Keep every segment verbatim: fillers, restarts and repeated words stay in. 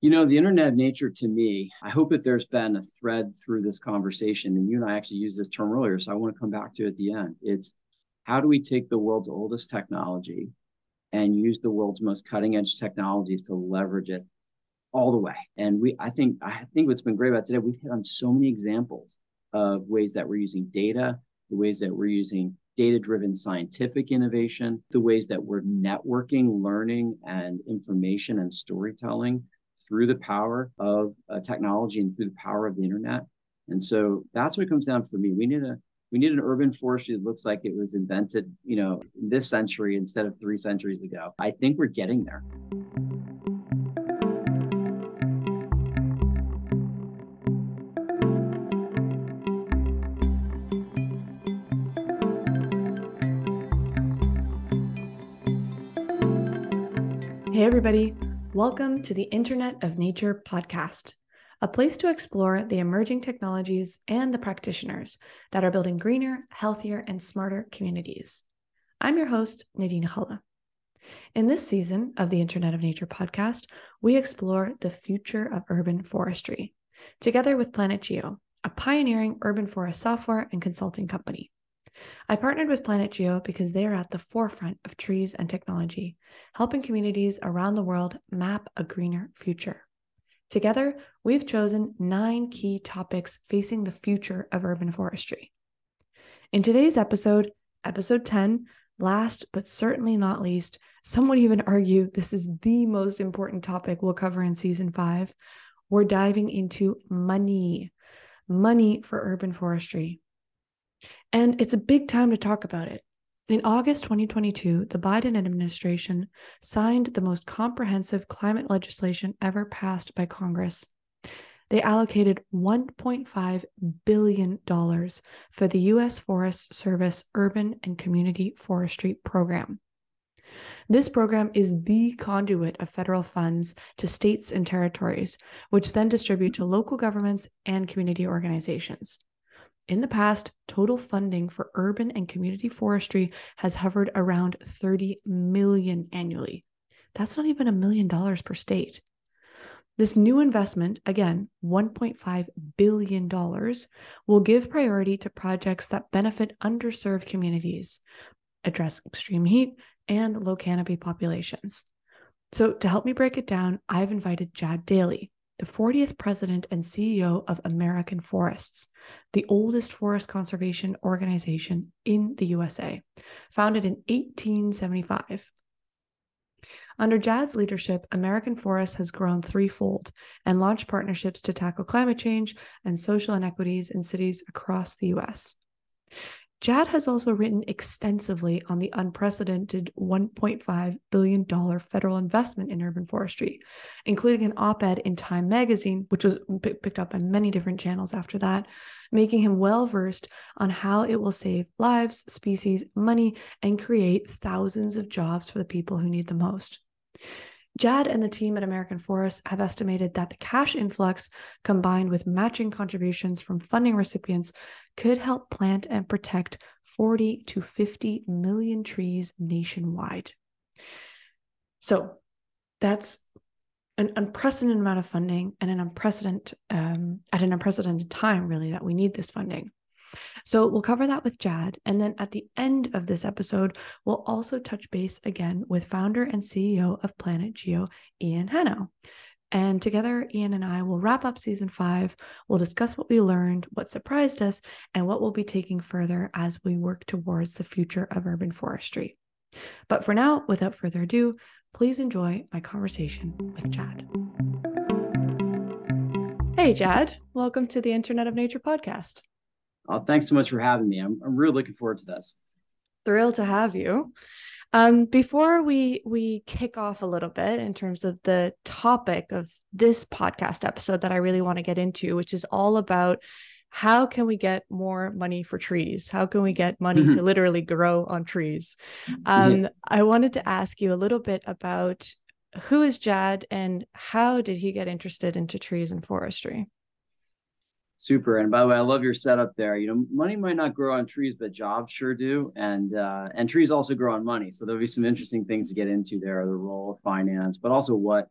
You know, the internet of nature to me, I hope that there's been a thread through this conversation. And you and I actually used this term earlier, so I want to come back to it at the end. It's how do we take the world's oldest technology and use the world's most cutting edge technologies to leverage it all the way? And we, I think, I think what's been great about today, we've hit on so many examples of ways that we're using data, the ways that we're using data-driven scientific innovation, the ways that we're networking, learning, and information and storytelling through the power of uh, technology and through the power of the internet. And so that's what comes down for me. We need a we need an urban forestry that looks like it was invented, you know, this century instead of three centuries ago. I think we're getting there. Hey, everybody. Welcome to the Internet of Nature podcast, a place to explore the emerging technologies and the practitioners that are building greener, healthier, and smarter communities. I'm your host, Nadine Khala. In this season of the Internet of Nature podcast, we explore the future of urban forestry, together with Planet Geo, a pioneering urban forest software and consulting company. I partnered with Planet Geo because they are at the forefront of trees and technology, helping communities around the world map a greener future. Together, we've chosen nine key topics facing the future of urban forestry. In today's episode, episode ten, last but certainly not least, some would even argue this is the most important topic we'll cover in season five, we're diving into money, money for urban forestry. And it's a big time to talk about it. In August twenty twenty-two, the Biden administration signed the most comprehensive climate legislation ever passed by Congress. They allocated one point five billion dollars for the U S Forest Service Urban and Community Forestry Program. This program is the conduit of federal funds to states and territories, which then distribute to local governments and community organizations. In the past, total funding for urban and community forestry has hovered around thirty million dollars annually. That's not even a million dollars per state. This new investment, again, one point five billion dollars, will give priority to projects that benefit underserved communities, address extreme heat, and low canopy populations. So to help me break it down, I've invited Jad Daly, the fortieth president and C E O of American Forests, the oldest forest conservation organization in the U S A, founded in eighteen seventy-five. Under Jad's leadership, American Forests has grown threefold and launched partnerships to tackle climate change and social inequities in cities across the U S. Jad has also written extensively on the unprecedented one point five billion dollars federal investment in urban forestry, including an op-ed in Time magazine, which was p- picked up on many different channels after that, making him well-versed on how it will save lives, species, money, and create thousands of jobs for the people who need the most. Jad and the team at American Forests have estimated that the cash influx combined with matching contributions from funding recipients could help plant and protect forty to fifty million trees nationwide. So that's an unprecedented amount of funding and an unprecedented, um, at an unprecedented time, really, that we need this funding. So we'll cover that with Jad. And then at the end of this episode, we'll also touch base again with founder and C E O of Planet Geo, Ian Hanno. And together, Ian and I will wrap up season five. We'll discuss what we learned, what surprised us, and what we'll be taking further as we work towards the future of urban forestry. But for now, without further ado, please enjoy my conversation with Jad. Hey, Jad. Welcome to the Internet of Nature podcast. Oh, thanks so much for having me. I'm, I'm really looking forward to this. Thrilled to have you. Um, before we we kick off a little bit in terms of the topic of this podcast episode that I really want to get into, which is all about how can we get more money for trees? How can we get money to literally grow on trees? Um, yeah. I wanted to ask you a little bit about who is Jad and how did he get interested into trees and forestry? Super. And by the way, I love your setup there. You know, money might not grow on trees, but jobs sure do. And uh, and trees also grow on money. So there'll be some interesting things to get into there, the role of finance, but also what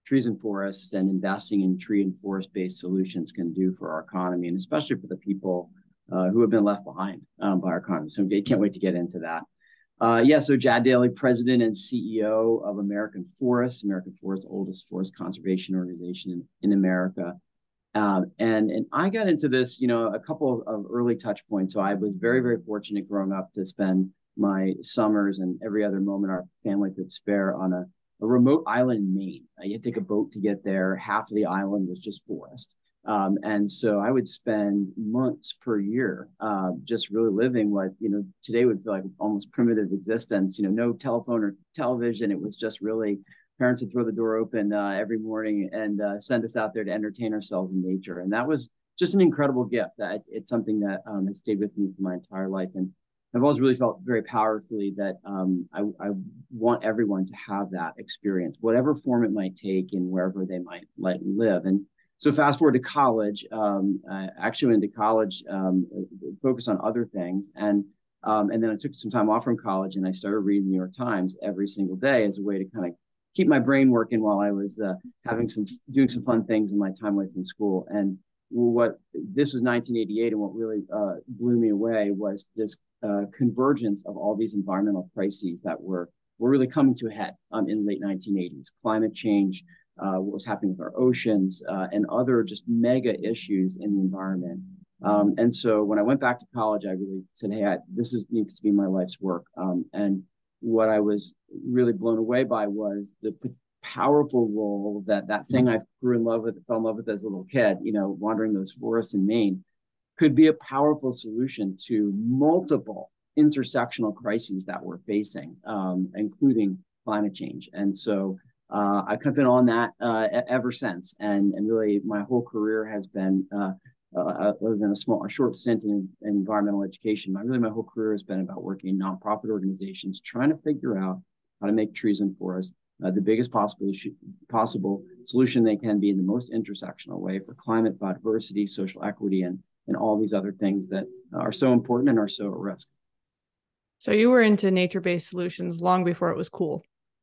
trees and forests and investing in tree and forest-based solutions can do for our economy, and especially for the people uh, who have been left behind um, by our economy. So I can't wait to get into that. Uh, yeah, so Jad Daly, President and C E O of American Forests, American Forests, oldest forest conservation organization in, in America. Um, and, and I got into this, you know, a couple of early touch points. So I was very, very fortunate growing up to spend my summers and every other moment our family could spare on a, a remote island in Maine. Uh, you had to take a boat to get there. Half of the island was just forest. Um, and so I would spend months per year uh, just really living what, you know, today would feel like almost primitive existence, you know, no telephone or television. It was just really parents would throw the door open uh, every morning and uh, send us out there to entertain ourselves in nature. And that was just an incredible gift. That it's something that um, has stayed with me for my entire life. And I've always really felt very powerfully that um, I, I want everyone to have that experience, whatever form it might take and wherever they might let live. And so fast forward to college, um, I actually went to college, um, focused on other things. And um, and then I took some time off from college and I started reading the New York Times every single day as a way to kind of keep my brain working while I was uh, having some, doing some fun things in my time away from school. And what, this was nineteen eighty-eight, and what really uh, blew me away was this uh, convergence of all these environmental crises that were, were really coming to a head um, in the late nineteen eighties. Climate change, uh, what was happening with our oceans, uh, and other just mega issues in the environment. Um, and so when I went back to college, I really said, hey, I, this is, needs to be my life's work. Um, and what I was really blown away by was the p- powerful role that that thing I grew in love with, fell in love with as a little kid, you know, wandering those forests in Maine, could be a powerful solution to multiple intersectional crises that we're facing, um, including climate change. And so uh, I've kind of been on that uh, ever since. And, and really my whole career has been, uh, uh, other than a small, a short stint in, in environmental education, my, really my whole career has been about working in nonprofit organizations, trying to figure out how to make trees and forests uh, the biggest possible possible solution they can be in the most intersectional way for climate, biodiversity, social equity, and and all these other things that are so important and are so at risk. So you were into nature-based solutions long before it was cool.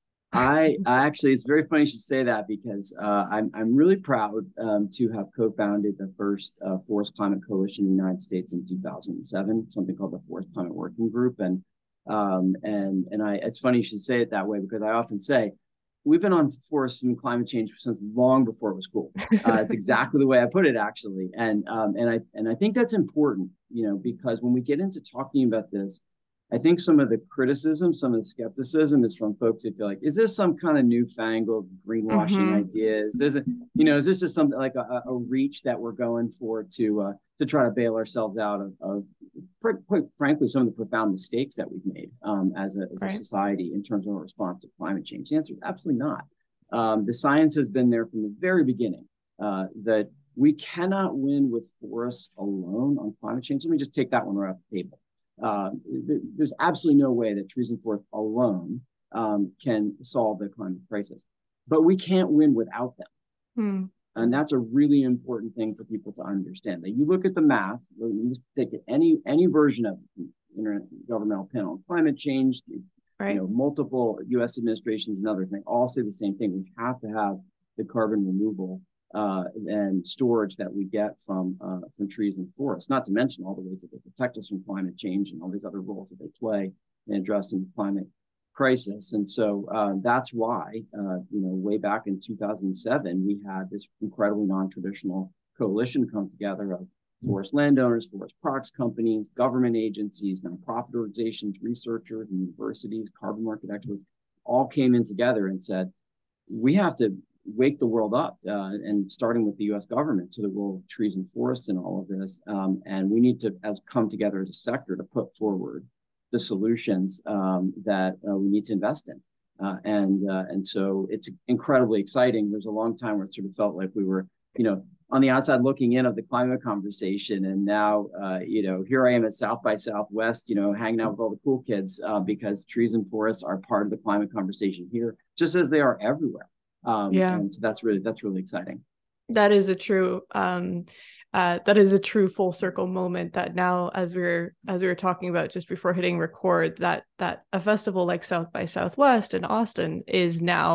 I, I actually, it's very funny you should say that, because uh, I'm I'm really proud um, to have co-founded the first uh, Forest Climate Coalition in the United States in two thousand seven, something called the Forest Climate Working Group. And um, and and I, it's funny you should say it that way, because I often say we've been on forest and climate change since long before it was cool. Uh, it's exactly the way I put it, actually. And um, and I and I think that's important, you know, because when we get into talking about this, I think some of the criticism, some of the skepticism is from folks that feel like, is this some kind of newfangled greenwashing mm-hmm. idea? Is this, a, you know, is this just something like a, a reach that we're going for to uh, to try to bail ourselves out of, of quite frankly, some of the profound mistakes that we've made um, as, a, as right. a society in terms of our response to climate change? The answer is absolutely not. Um, the science has been there from the very beginning uh, that we cannot win with forests alone on climate change. Let me just take that one right off the table. Uh, th- there's absolutely no way that trees and forests alone um, can solve the climate crisis, but we can't win without them. Hmm. And that's a really important thing for people to understand. That you look at the math, you take any any version of intergovernmental panel on climate change, right. you know, multiple U S administrations and others, they all say the same thing. We have to have the carbon removal Uh, and storage that we get from uh, from trees and forests, not to mention all the ways that they protect us from climate change and all these other roles that they play in addressing the climate crisis. And so uh, that's why, uh, you know, way back in two thousand seven, we had this incredibly non-traditional coalition come together of forest landowners, forest products companies, government agencies, nonprofit organizations, researchers, and universities, carbon market experts, all came in together and said, we have to wake the world up, uh, and starting with the U S government, to the role of trees and forests in all of this. Um, and we need to as come together as a sector to put forward the solutions um, that uh, we need to invest in. Uh, and uh, and so it's incredibly exciting. There's a long time where it sort of felt like we were, you know, on the outside looking in of the climate conversation. And now, uh, you know, here I am at South by Southwest, you know, hanging out with all the cool kids uh, because trees and forests are part of the climate conversation here, just as they are everywhere. Um, yeah. And so that's really, that's really exciting. That is a true, um, uh, that is a true full circle moment that now, as we we're, as we were talking about just before hitting record, that, that a festival like South by Southwest in Austin is now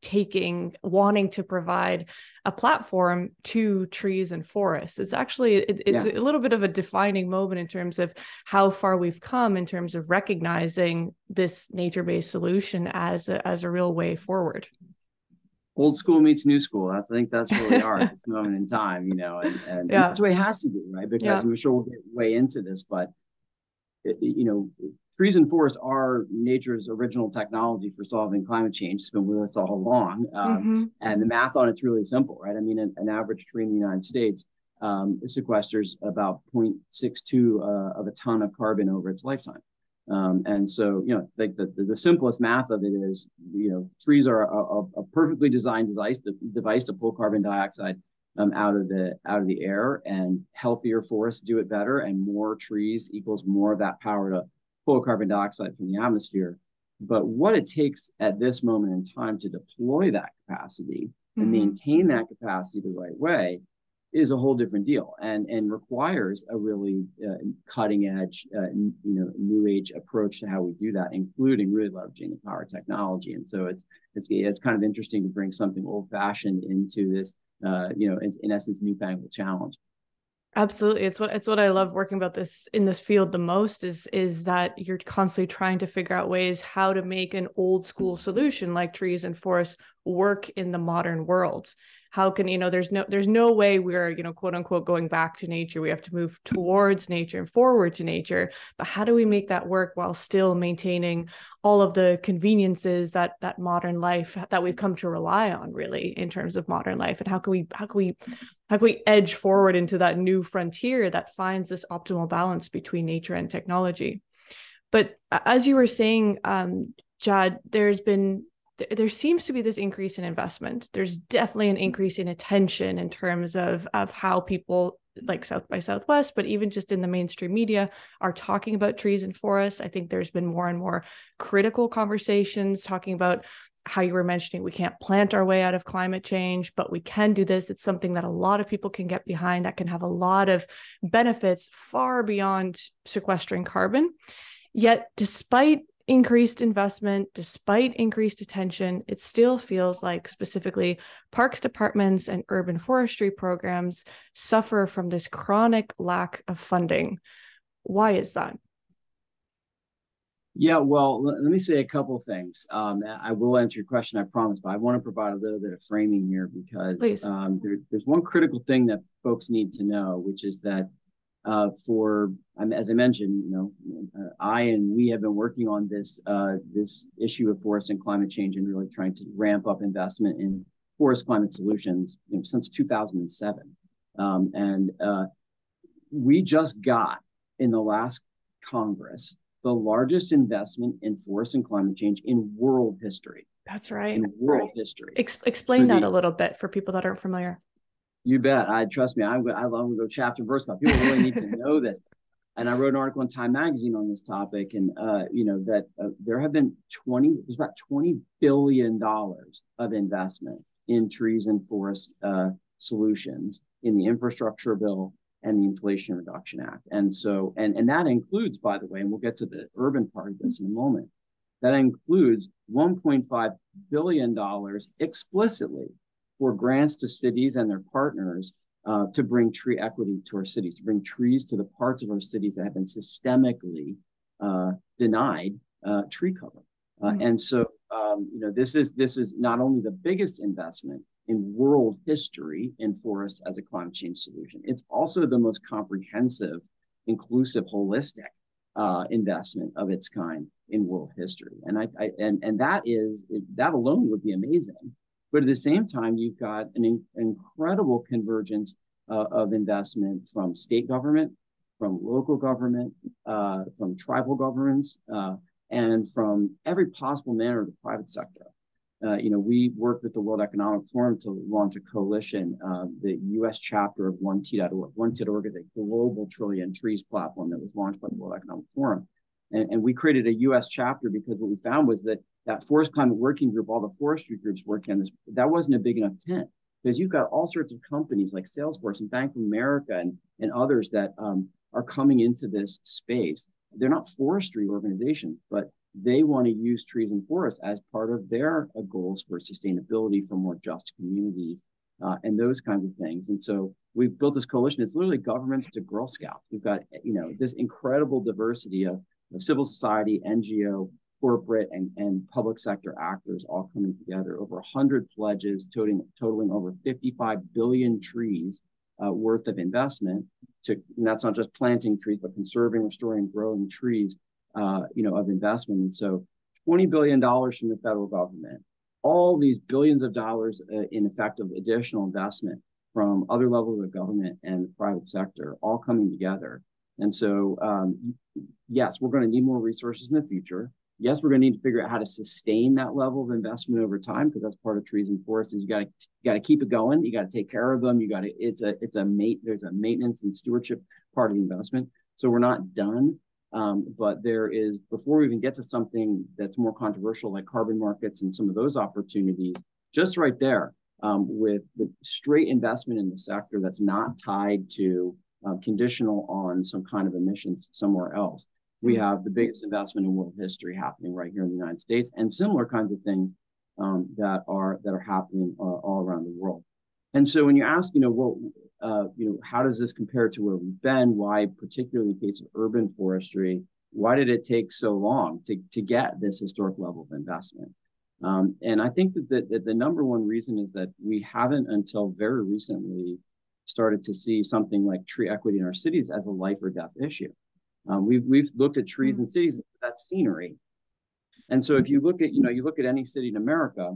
taking, wanting to provide a platform to trees and forests. It's actually, it, it's yes. a little bit of a defining moment in terms of how far we've come in terms of recognizing this nature-based solution as a, as a real way forward. Old school meets new school. I think that's where we are at this moment in time, you know, and, and, yeah. and that's the way it has to be, right? Because yeah. I'm sure we'll get way into this, but, it, you know, trees and forests are nature's original technology for solving climate change. It's been with us all along. Um, mm-hmm. And the math on it's really simple, right? I mean, an, an average tree in the United States um, sequesters about zero point six two uh, of a ton of carbon over its lifetime. Um, and so, you know, like the, the, the simplest math of it is, you know, trees are a, a, a perfectly designed device to, device to pull carbon dioxide um, out of the out of the air, and healthier forests do it better, and more trees equals more of that power to pull carbon dioxide from the atmosphere. But what it takes at this moment in time to deploy that capacity mm-hmm. and maintain that capacity the right way is a whole different deal, and and requires a really uh, cutting edge, uh, you know, new age approach to how we do that, including really leveraging the power of technology. And so it's it's it's kind of interesting to bring something old fashioned into this, uh, you know, in, in essence, newfangled challenge. Absolutely. It's what it's what I love working about this in this field the most is is that you're constantly trying to figure out ways how to make an old school solution like trees and forests work in the modern world. How can, you know, there's no there's no way we're, you know, quote unquote, going back to nature. We have to move towards nature and forward to nature. But how do we make that work while still maintaining all of the conveniences that that modern life that we've come to rely on, really, in terms of modern life? And how can we how can we how can we edge forward into that new frontier that finds this optimal balance between nature and technology? But as you were saying, um, Jad, there's been there seems to be this increase in investment. There's definitely an increase in attention in terms of, of how people like South by Southwest, but even just in the mainstream media are talking about trees and forests. I think there's been more and more critical conversations talking about how you were mentioning we can't plant our way out of climate change, but we can do this. It's something that a lot of people can get behind that can have a lot of benefits far beyond sequestering carbon. Yet, despite increased investment, despite increased attention, it still feels like specifically parks departments and urban forestry programs suffer from this chronic lack of funding. Why is that? Yeah, well, let me say a couple of things. Um, I will answer your question, I promise, but I want to provide a little bit of framing here because um, there, there's one critical thing that folks need to know, which is that Uh, for, um, as I mentioned, you know, uh, I and we have been working on this uh, this issue of forest and climate change and really trying to ramp up investment in forest climate solutions, you know, since two thousand seven. Um, and uh, we just got in the last Congress the largest investment in forest and climate change in world history. That's right. In world right. history. Ex- explain that a little bit for people that aren't familiar. You bet. I trust me. I I love to go chapter and verse. People really need to know this. And I wrote an article in Time Magazine on this topic, and uh, you know that uh, there have been twenty. There's about twenty billion dollars of investment in trees and forest uh, solutions in the infrastructure bill and the Inflation Reduction Act. And so, and and that includes, by the way, and we'll get to the urban part of this in a moment. That includes one point five billion dollars explicitly for grants to cities and their partners uh, to bring tree equity to our cities, to bring trees to the parts of our cities that have been systemically uh, denied uh, tree cover. Uh, mm-hmm. And so, um, you know, this is this is not only the biggest investment in world history in forests as a climate change solution, it's also the most comprehensive, inclusive, holistic uh, investment of its kind in world history. And I, I and and that is that alone would be amazing. But at the same time, you've got an in, incredible convergence uh, of investment from state government, from local government, uh, from tribal governments, uh, and from every possible manner of the private sector. Uh, you know, we worked with the World Economic Forum to launch a coalition, uh, the U S chapter of one T dot org. one T dot org is a global trillion trees platform that was launched by the World Economic Forum. And, and we created a U S chapter because what we found was that that forest climate working group, all the forestry groups working on this, that wasn't a big enough tent because you've got all sorts of companies like Salesforce and Bank of America and, and others that um, are coming into this space. They're not forestry organizations, but they want to use trees and forests as part of their uh, goals for sustainability, for more just communities, uh, and those kinds of things. And so we've built this coalition. It's literally governments to Girl Scouts. We've got, you know, this incredible diversity of, of civil society, N G O, corporate, and, and public sector actors all coming together. Over one hundred pledges totaling, totaling over fifty-five billion trees uh, worth of investment. To, and that's not just planting trees, but conserving, restoring, growing trees, uh, you know, of investment. And so twenty billion dollars from the federal government, all these billions of dollars uh, in effective additional investment from other levels of government and the private sector, all coming together. And so, um, yes, we're going to need more resources in the future. Yes, we're going to need to figure out how to sustain that level of investment over time, because that's part of trees and forests. Is you got to you got to keep it going. You got to take care of them. You got to it's a it's a mate. There's a maintenance and stewardship part of the investment. So we're not done, um, but there is, before we even get to something that's more controversial like carbon markets and some of those opportunities, just right there um, with the straight investment in the sector that's not tied to um, conditional on some kind of emissions somewhere else. We have the biggest investment in world history happening right here in the United States, and similar kinds of things um, that are that are happening uh, all around the world. And so, when you ask, you know, well, uh, you know, how does this compare to where we've been? Why, particularly in the case of urban forestry, why did it take so long to to get this historic level of investment? Um, and I think that the, that the number one reason is that we haven't, until very recently, started to see something like tree equity in our cities as a life or death issue. Um, we've we've looked at trees in cities, that's scenery. And so if you look at, you know, you look at any city in America,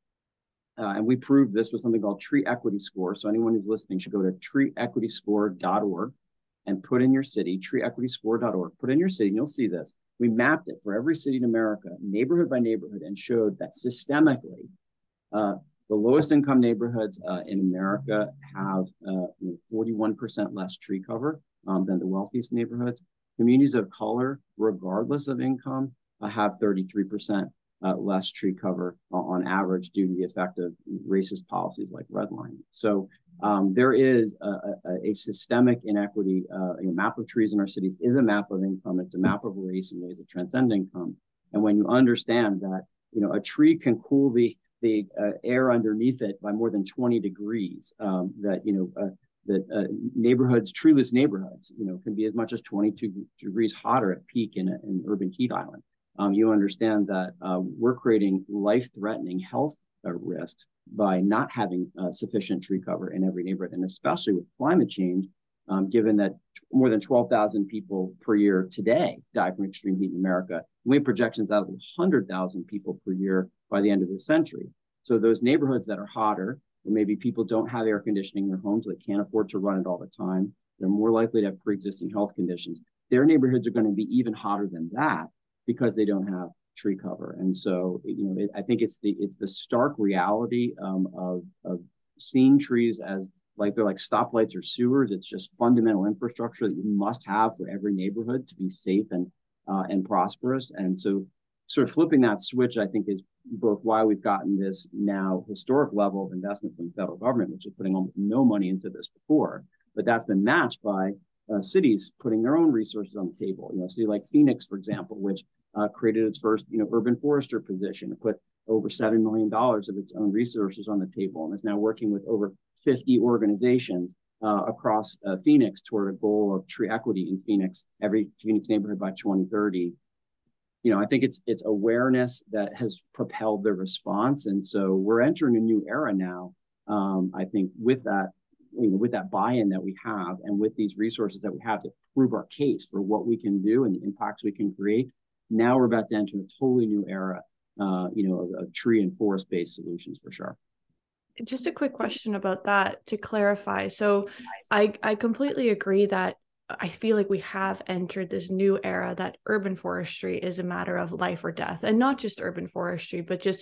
uh, and we proved this with something called Tree Equity Score. So anyone who's listening should go to tree equity score dot org and put in your city, tree equity score dot org, put in your city, and you'll see this. We mapped it for every city in America, neighborhood by neighborhood, and showed that systemically, uh, the lowest income neighborhoods uh, in America have uh, you know, forty-one percent less tree cover um, than the wealthiest neighborhoods. Communities of color, regardless of income, uh, have thirty-three percent uh, less tree cover uh, on average due to the effect of racist policies like redlining. So um, there is a, a, a systemic inequity. Uh, a map of trees in our cities is a map of income. It's a map of race in ways that transcend income. And when you understand that, you know, a tree can cool the the uh, air underneath it by more than twenty degrees, um, that, you know, uh, that uh, neighborhoods, treeless neighborhoods, you know, can be as much as twenty-two degrees hotter at peak in an urban heat island. Um, you understand that uh, we're creating life-threatening health uh, risks by not having uh, sufficient tree cover in every neighborhood, and especially with climate change, um, given that more than twelve thousand people per year today die from extreme heat in America. We have projections out of one hundred thousand people per year by the end of this century. So those neighborhoods that are hotter, or maybe people don't have air conditioning in their homes, so they can't afford to run it all the time, they're more likely to have pre-existing health conditions. Their neighborhoods are going to be even hotter than that because they don't have tree cover. And so, you know, it, I think it's the it's the stark reality um, of, of seeing trees as like they're like stoplights or sewers. It's just fundamental infrastructure that you must have for every neighborhood to be safe and uh, and prosperous. And so, sort of flipping that switch, I think, is both why we've gotten this now historic level of investment from the federal government, which is putting almost no money into this before, but that's been matched by uh, cities putting their own resources on the table. You know, a city like Phoenix, for example, which uh, created its first, you know, urban forester position, to put over seven million dollars of its own resources on the table, and is now working with over fifty organizations uh, across uh, Phoenix toward a goal of tree equity in Phoenix, every Phoenix neighborhood by twenty thirty. You know, I think it's it's awareness that has propelled the response, and so we're entering a new era now. Um, I think with that, you know, with that buy-in that we have, and with these resources that we have to prove our case for what we can do and the impacts we can create, now we're about to enter a totally new era, uh, you know, of, of tree and forest-based solutions for sure. Just a quick question about that to clarify. So, I I completely agree that I feel like we have entered this new era that urban forestry is a matter of life or death, and not just urban forestry, but just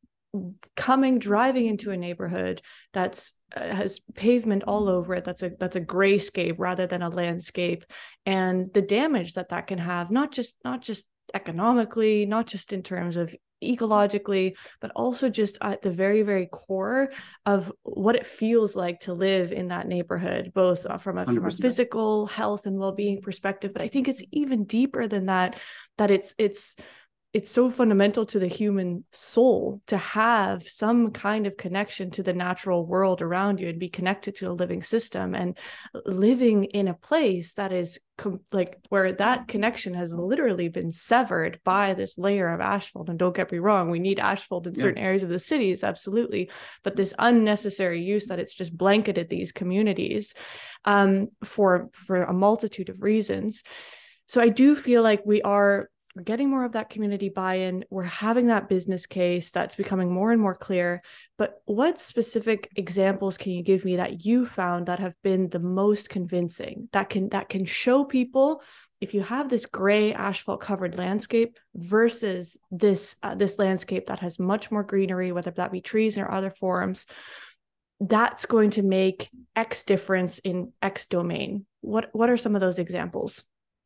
coming, driving into a neighborhood that's uh, has pavement all over it. That's a, that's a grayscape rather than a landscape, and the damage that that can have, not just, not just economically, not just in terms of ecologically, but also just at the very, very core of what it feels like to live in that neighborhood, both from a, from a physical health and well-being perspective. But I think it's even deeper than that, that it's, it's, it's so fundamental to the human soul to have some kind of connection to the natural world around you and be connected to a living system, and living in a place that is com- like where that connection has literally been severed by this layer of asphalt. And don't get me wrong, we need asphalt in yeah. certain areas of the cities, absolutely, but this unnecessary use that it's just blanketed these communities um, for for a multitude of reasons. So I do feel like we are we're getting more of that community buy-in. We're having that business case that's becoming more and more clear. But what specific examples can you give me that you found that have been the most convincing, that can that can show people, if you have this gray asphalt covered landscape versus this uh, this landscape that has much more greenery, whether that be trees or other forms, that's going to make X difference in X domain? What what are some of those examples?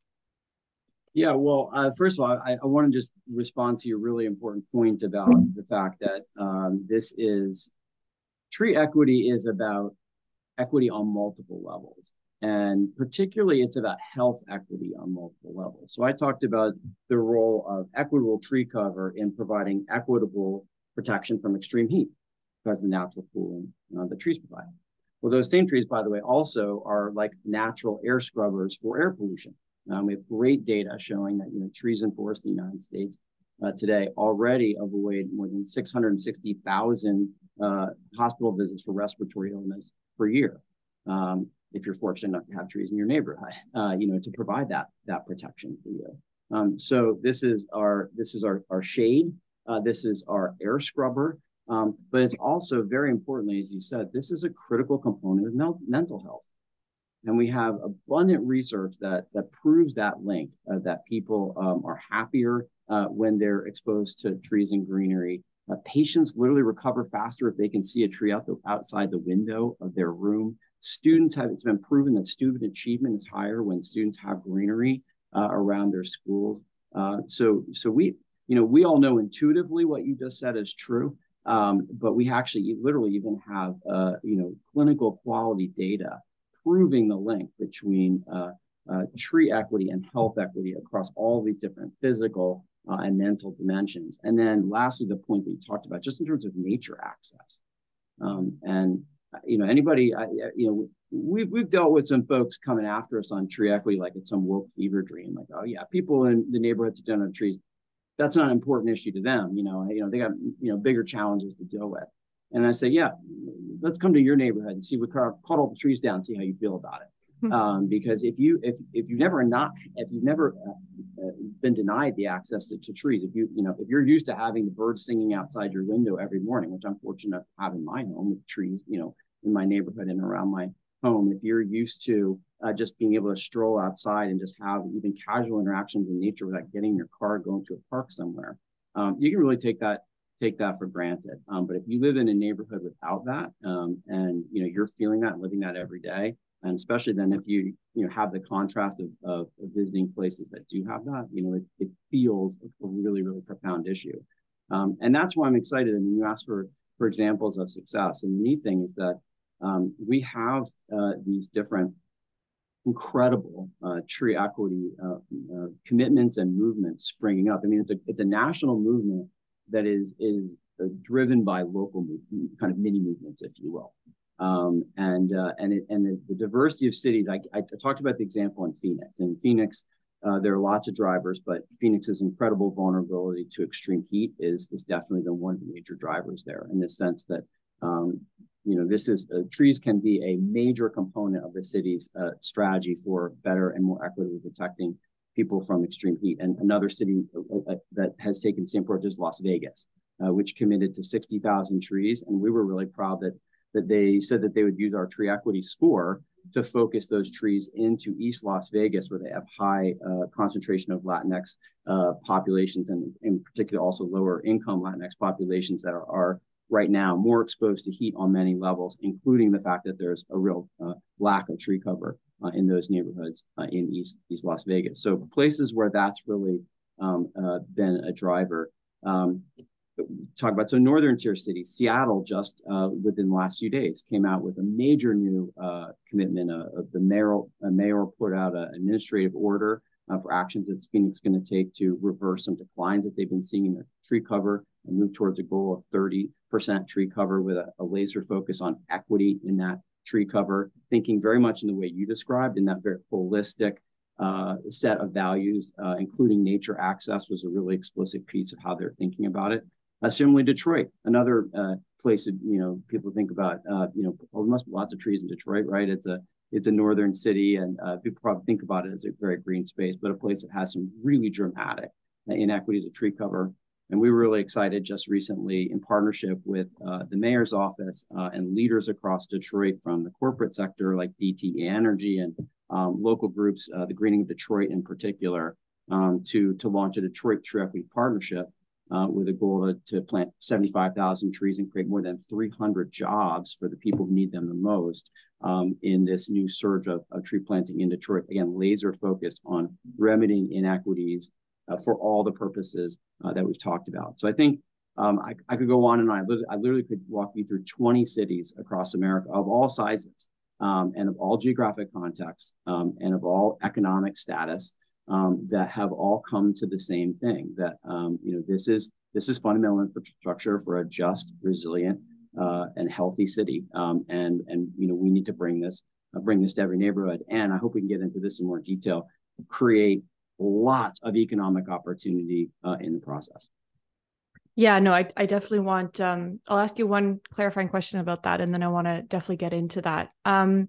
Yeah, well, uh, first of all, I, I want to just respond to your really important point about the fact that um, this is, tree equity is about equity on multiple levels. And particularly, it's about health equity on multiple levels. So I talked about the role of equitable tree cover in providing equitable protection from extreme heat because of the natural cooling uh, that trees provide. Well, those same trees, by the way, also are like natural air scrubbers for air pollution. Um, we have great data showing that you know trees and forests in the United States uh, today already avoid more than six hundred sixty thousand uh, hospital visits for respiratory illness per year. Um, if you're fortunate enough to have trees in your neighborhood, uh, you know, to provide that that protection for you. Um, so this is our this is our our shade. Uh, this is our air scrubber. Um, but it's also very importantly, as you said, this is a critical component of mental health. And we have abundant research that that proves that link, uh, that people um, are happier uh, when they're exposed to trees and greenery. Uh, patients literally recover faster if they can see a tree out the, outside the window of their room. Students have, it's been proven that student achievement is higher when students have greenery uh, around their schools. Uh, so, so we, you know, we all know intuitively what you just said is true, um, but we actually literally even have, uh, you know, clinical quality data proving the link between uh, uh, tree equity and health equity across all these different physical uh, and mental dimensions. And then lastly, the point that you talked about, just in terms of nature access. Um, and, you know, anybody, I, you know, we've, we've dealt with some folks coming after us on tree equity like it's some woke fever dream, like, oh yeah, people in the neighborhoods who don't have trees, that's not an important issue to them. You know, you know, they got, you know, bigger challenges to deal with. And I say, yeah, let's come to your neighborhood and see what cut all the trees down, see how you feel about it. Um, because if you if if you've never not if you've never uh, been denied the access to, to trees, if you you know if you're used to having the birds singing outside your window every morning, which I'm fortunate to have in my home with trees, you know, in my neighborhood and around my home, if you're used to uh, just being able to stroll outside and just have even casual interactions in nature without getting in your car, going to a park somewhere, um, you can really take that. take that for granted. Um, but if you live in a neighborhood without that, um, and you know you're feeling that, living that every day, and especially then if you you know have the contrast of, of, of visiting places that do have that, you know it, it feels a really really profound issue, um, and that's why I'm excited. I mean, you asked for for examples of success, and the neat thing is that um, we have uh, these different incredible uh, tree equity uh, uh, commitments and movements springing up. I mean, it's a it's a national movement that is is uh, driven by local movement, kind of mini movements, if you will, um, and uh, and it, and the, the diversity of cities. I, I talked about the example in Phoenix. In Phoenix, uh, there are lots of drivers, but Phoenix's incredible vulnerability to extreme heat is is definitely the one of the major drivers there. In the sense that um, you know this is uh, trees can be a major component of the city's uh, strategy for better and more equitably protecting people from extreme heat. And another city uh, uh, that has taken the same approach is Las Vegas, uh, which committed to sixty thousand trees. And we were really proud that that they said that they would use our tree equity score to focus those trees into East Las Vegas, where they have high uh, concentration of Latinx uh, populations, and in particular also lower income Latinx populations that are, are right now more exposed to heat on many levels, including the fact that there's a real uh, lack of tree cover uh, in those neighborhoods uh, in East, East Las Vegas. So places where that's really um, uh, been a driver. Um, talk about, so northern tier cities, Seattle just uh, within the last few days came out with a major new uh, commitment uh, of the mayor, uh, mayor put out an administrative order uh, for actions that Phoenix is going to take to reverse some declines that they've been seeing in their tree cover and move towards a goal of thirty percent tree cover with a, a laser focus on equity in that tree cover, thinking very much in the way you described, in that very holistic uh, set of values, uh, including nature access was a really explicit piece of how they're thinking about it. Uh, similarly, Detroit, another uh, place of, you know, people think about, uh, you know, well, there must be lots of trees in Detroit, right? It's a it's a northern city, and uh, people probably think about it as a very green space, but a place that has some really dramatic inequities of tree cover. And we were really excited just recently in partnership with uh, the mayor's office uh, and leaders across Detroit from the corporate sector like D T E Energy and um, local groups, uh, the Greening of Detroit in particular, um, to, to launch a Detroit Tree Equity Partnership uh, with a goal to, to plant seventy-five thousand trees and create more than three hundred jobs for the people who need them the most um, in this new surge of, of tree planting in Detroit. Again, laser focused on remedying inequities Uh, for all the purposes uh, that we've talked about. So I think um, I, I could go on and on. I literally, I literally could walk you through twenty cities across America of all sizes um, and of all geographic contexts um, and of all economic status um, that have all come to the same thing, that um, you know this is this is fundamental infrastructure for a just, resilient, uh, and healthy city. Um, and and you know we need to bring this uh, bring this to every neighborhood. And I hope we can get into this in more detail. Create lots of economic opportunity uh, in the process. Yeah, no, I, I definitely want, um, I'll ask you one clarifying question about that, and then I want to definitely get into that. Um,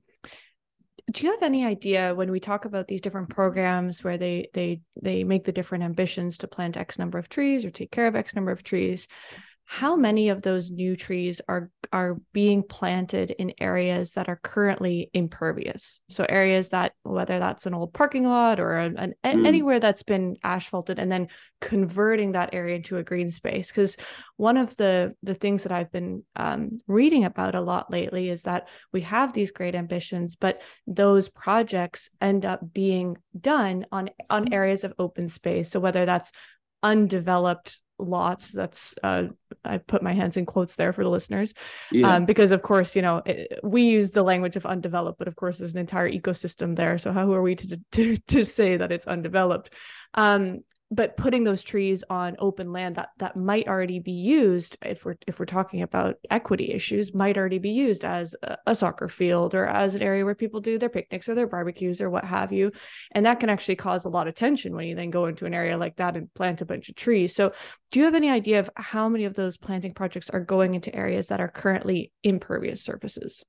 do you have any idea when we talk about these different programs where they they they make the different ambitions to plant X number of trees or take care of X number of trees, how many of those new trees are are being planted in areas that are currently impervious? So areas that, whether that's an old parking lot or an, an mm. anywhere that's been asphalted, and then converting that area into a green space. Because one of the the things that I've been um, reading about a lot lately is that we have these great ambitions, but those projects end up being done on on areas of open space. So whether that's undeveloped lots, that's uh I put my hands in quotes there for the listeners, yeah. um, because of course, you know, it, we use the language of undeveloped, but of course there's an entire ecosystem there. So how are we to to, to say that it's undeveloped? Um, but putting those trees on open land that that might already be used, if we're if we're talking about equity issues, might already be used as a, a soccer field or as an area where people do their picnics or their barbecues or what have you. And that can actually cause a lot of tension when you then go into an area like that and plant a bunch of trees. So do you have any idea of how many of those planting projects are going into areas that are currently impervious surfaces?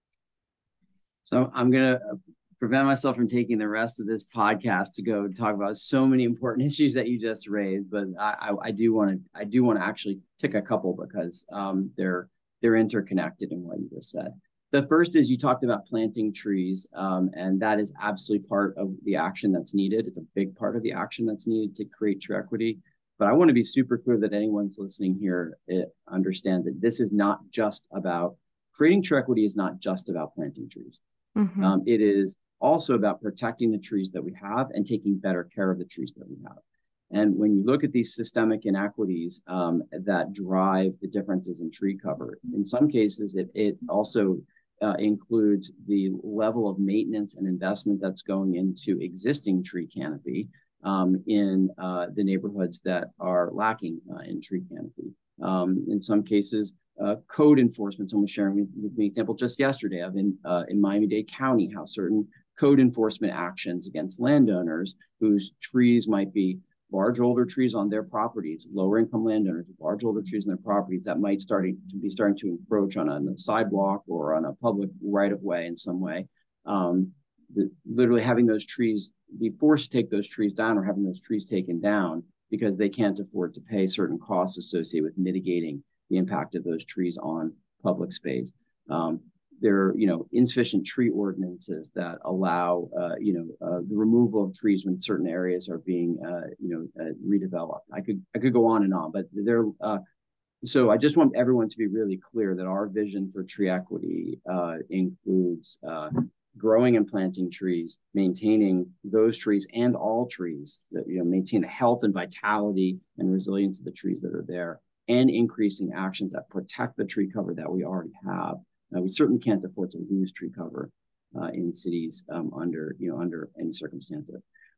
So I'm going to prevent myself from taking the rest of this podcast to go talk about so many important issues that you just raised, but I, I, I do want to I do want to actually tick a couple because um, they're they're interconnected in what you just said. The first is you talked about planting trees, um, and that is absolutely part of the action that's needed. It's a big part of the action that's needed to create tree equity. But I want to be super clear that anyone's listening here it, understand that this is not just about creating tree equity. Is not just about planting trees. Mm-hmm. Um, it is also about protecting the trees that we have and taking better care of the trees that we have. And when you look at these systemic inequities um, that drive the differences in tree cover, in some cases, it, it also uh, includes the level of maintenance and investment that's going into existing tree canopy um, in uh, the neighborhoods that are lacking uh, in tree canopy. Um, in some cases, uh, code enforcement. Someone was sharing with me an example just yesterday of in, uh, in Miami-Dade County, how certain code enforcement actions against landowners whose trees might be large older trees on their properties, lower income landowners with large older trees on their properties that might starting to be starting to encroach on a, on a sidewalk or on a public right of way in some way. Um, the, literally having those trees be forced to take those trees down or having those trees taken down because they can't afford to pay certain costs associated with mitigating the impact of those trees on public space. Um, There are, you know, insufficient tree ordinances that allow, uh, you know, uh, the removal of trees when certain areas are being, uh, you know, uh, redeveloped. I could, I could go on and on, but there. Uh, so I just want everyone to be really clear that our vision for tree equity uh, includes uh, growing and planting trees, maintaining those trees and all trees that, you know, maintain the health and vitality and resilience of the trees that are there, and increasing actions that protect the tree cover that we already have. Uh, we certainly can't afford to lose tree cover uh, in cities um, under, you know, under any circumstances.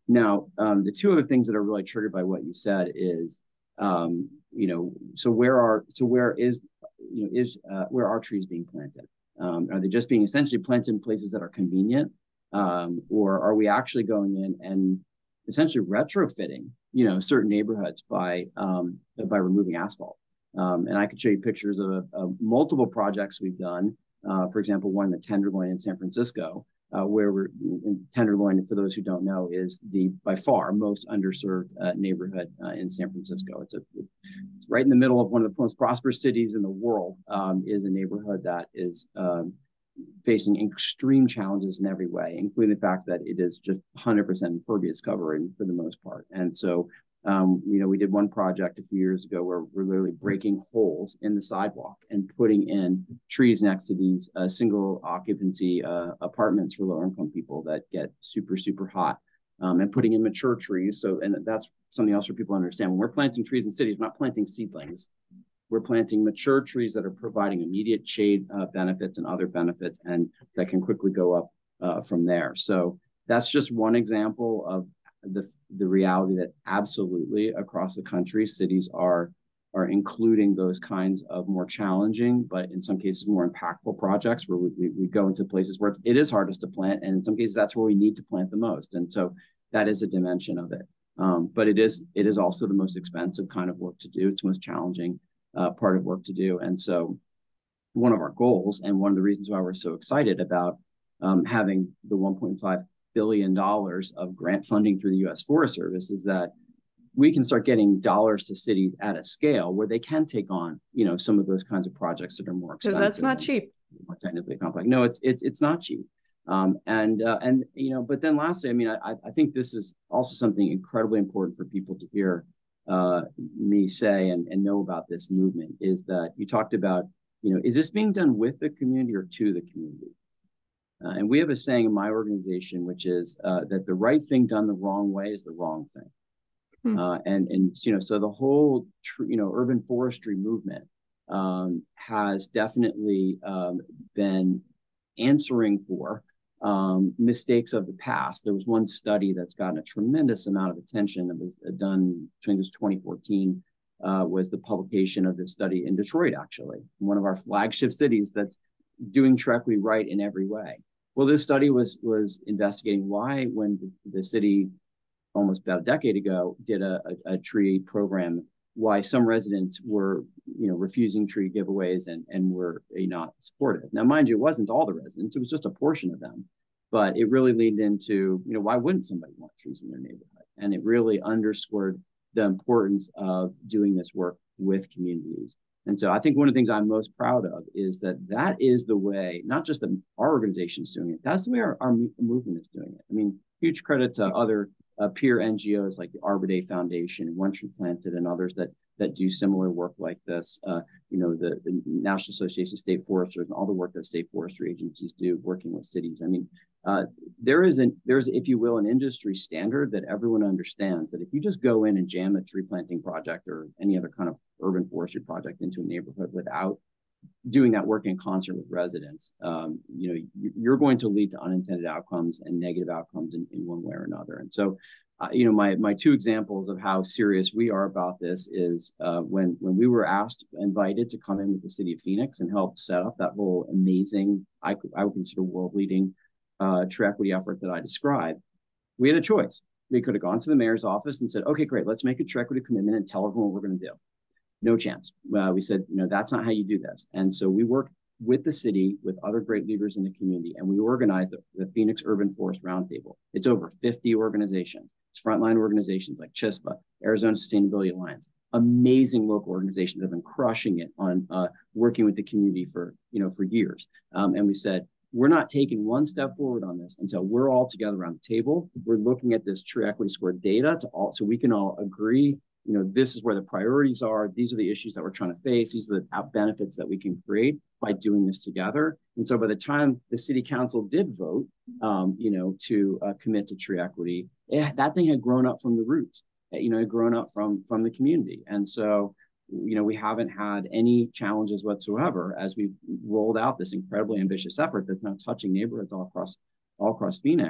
Now, um, the two other things that are really triggered by what you said is, um, you know, so where are, so where is, you know, is, uh, where are trees being planted? Um, are they just being essentially planted in places that are convenient? Um, or are we actually going in and essentially retrofitting, you know, certain neighborhoods by, um, by removing asphalt? Um, and I could show you pictures of, of multiple projects we've done. Uh, for example, one in the Tenderloin in San Francisco, uh, where we're in Tenderloin, for those who don't know, is the by far most underserved uh, neighborhood uh, in San Francisco. It's, a, it's right in the middle of one of the most prosperous cities in the world. Um, is a neighborhood that is um, facing extreme challenges in every way, including the fact that it is just one hundred percent impervious covering for the most part. And so, um, you know, we did one project a few years ago where we're literally breaking holes in the sidewalk and putting in trees next to these uh, single occupancy uh, apartments for low income people that get super, super hot. Um, and putting in mature trees. So, and that's something else for people to understand. When we're planting trees in cities, we're not planting seedlings. We're planting mature trees that are providing immediate shade uh, benefits and other benefits, and that can quickly go up uh, from there. So that's just one example of the the reality that absolutely across the country, cities are are including those kinds of more challenging, but in some cases more impactful projects where we, we, we go into places where it is hardest to plant, and in some cases that's where we need to plant the most. And so that is a dimension of it. Um, but it is it is also the most expensive kind of work to do. It's the most challenging uh, part of work to do. And so one of our goals, and one of the reasons why we're so excited about um, having the one point five billion dollars of grant funding through the U S Forest Service, is that we can start getting dollars to cities at a scale where they can take on, you know, some of those kinds of projects that are more expensive. Because that's not cheap. More technically complex. No, it's it's it's not cheap. Um, and uh, and you know, but then lastly, I mean, I I think this is also something incredibly important for people to hear uh, me say and and know about this movement, is that you talked about, you know, is this being done with the community or to the community? Uh, and we have a saying in my organization, which is uh, that the right thing done the wrong way is the wrong thing. Hmm. Uh, and, and, you know, so the whole, tr- you know, urban forestry movement um, has definitely um, been answering for um, mistakes of the past. There was one study that's gotten a tremendous amount of attention that was done, I think it was twenty fourteen, uh, was the publication of this study in Detroit, actually, one of our flagship cities that's doing tree equity right in every way. Well, this study was was investigating why, when the, the city almost about a decade ago did a, a, a tree program, why some residents were, you know, refusing tree giveaways and and were uh, not supportive. Now, mind you, it wasn't all the residents; it was just a portion of them. But it really leaned into, you know, why wouldn't somebody want trees in their neighborhood? And it really underscored the importance of doing this work with communities. And so I think one of the things I'm most proud of is that that is the way, not just the, our organization is doing it, that's the way our, our movement is doing it. I mean, huge credit to other uh, peer N G Os like the Arbor Day Foundation and One Tree Planted and others that that do similar work like this. Uh, you know, the, the National Association of State Foresters and all the work that state forestry agencies do working with cities. I mean, uh, there is an, there's, if you will, an industry standard that everyone understands that if you just go in and jam a tree planting project or any other kind of urban forestry project into a neighborhood without doing that work in concert with residents, um, you know, you're going to lead to unintended outcomes and negative outcomes in, in one way or another. And so, uh, you know, my my two examples of how serious we are about this is uh, when when we were asked, invited to come in with the city of Phoenix and help set up that whole amazing, I, I would consider world-leading uh, tree equity effort that I described. We had a choice. We could have gone to the mayor's office and said, okay, great, let's make a tree equity commitment and tell everyone what we're going to do. No chance. Uh, we said, you know, that's not how you do this. And so we worked with the city, with other great leaders in the community, and we organized the, the Phoenix Urban Forest Roundtable. It's over fifty organizations. It's frontline organizations like CHISPA, Arizona Sustainability Alliance, amazing local organizations that have been crushing it on uh, working with the community for, you know, for years. Um, and we said, we're not taking one step forward on this until we're all together around the table. We're looking at this tree equity score data to all, so we can all agree, you know, this is where the priorities are. These are the issues that we're trying to face. These are the benefits that we can create by doing this together. And so by the time the city council did vote, um, you know, to uh, commit to tree equity, it, that thing had grown up from the roots, you know, grown up from, from the community. And so, you know, we haven't had any challenges whatsoever as we've rolled out this incredibly ambitious effort that's now touching neighborhoods all across, all across Phoenix.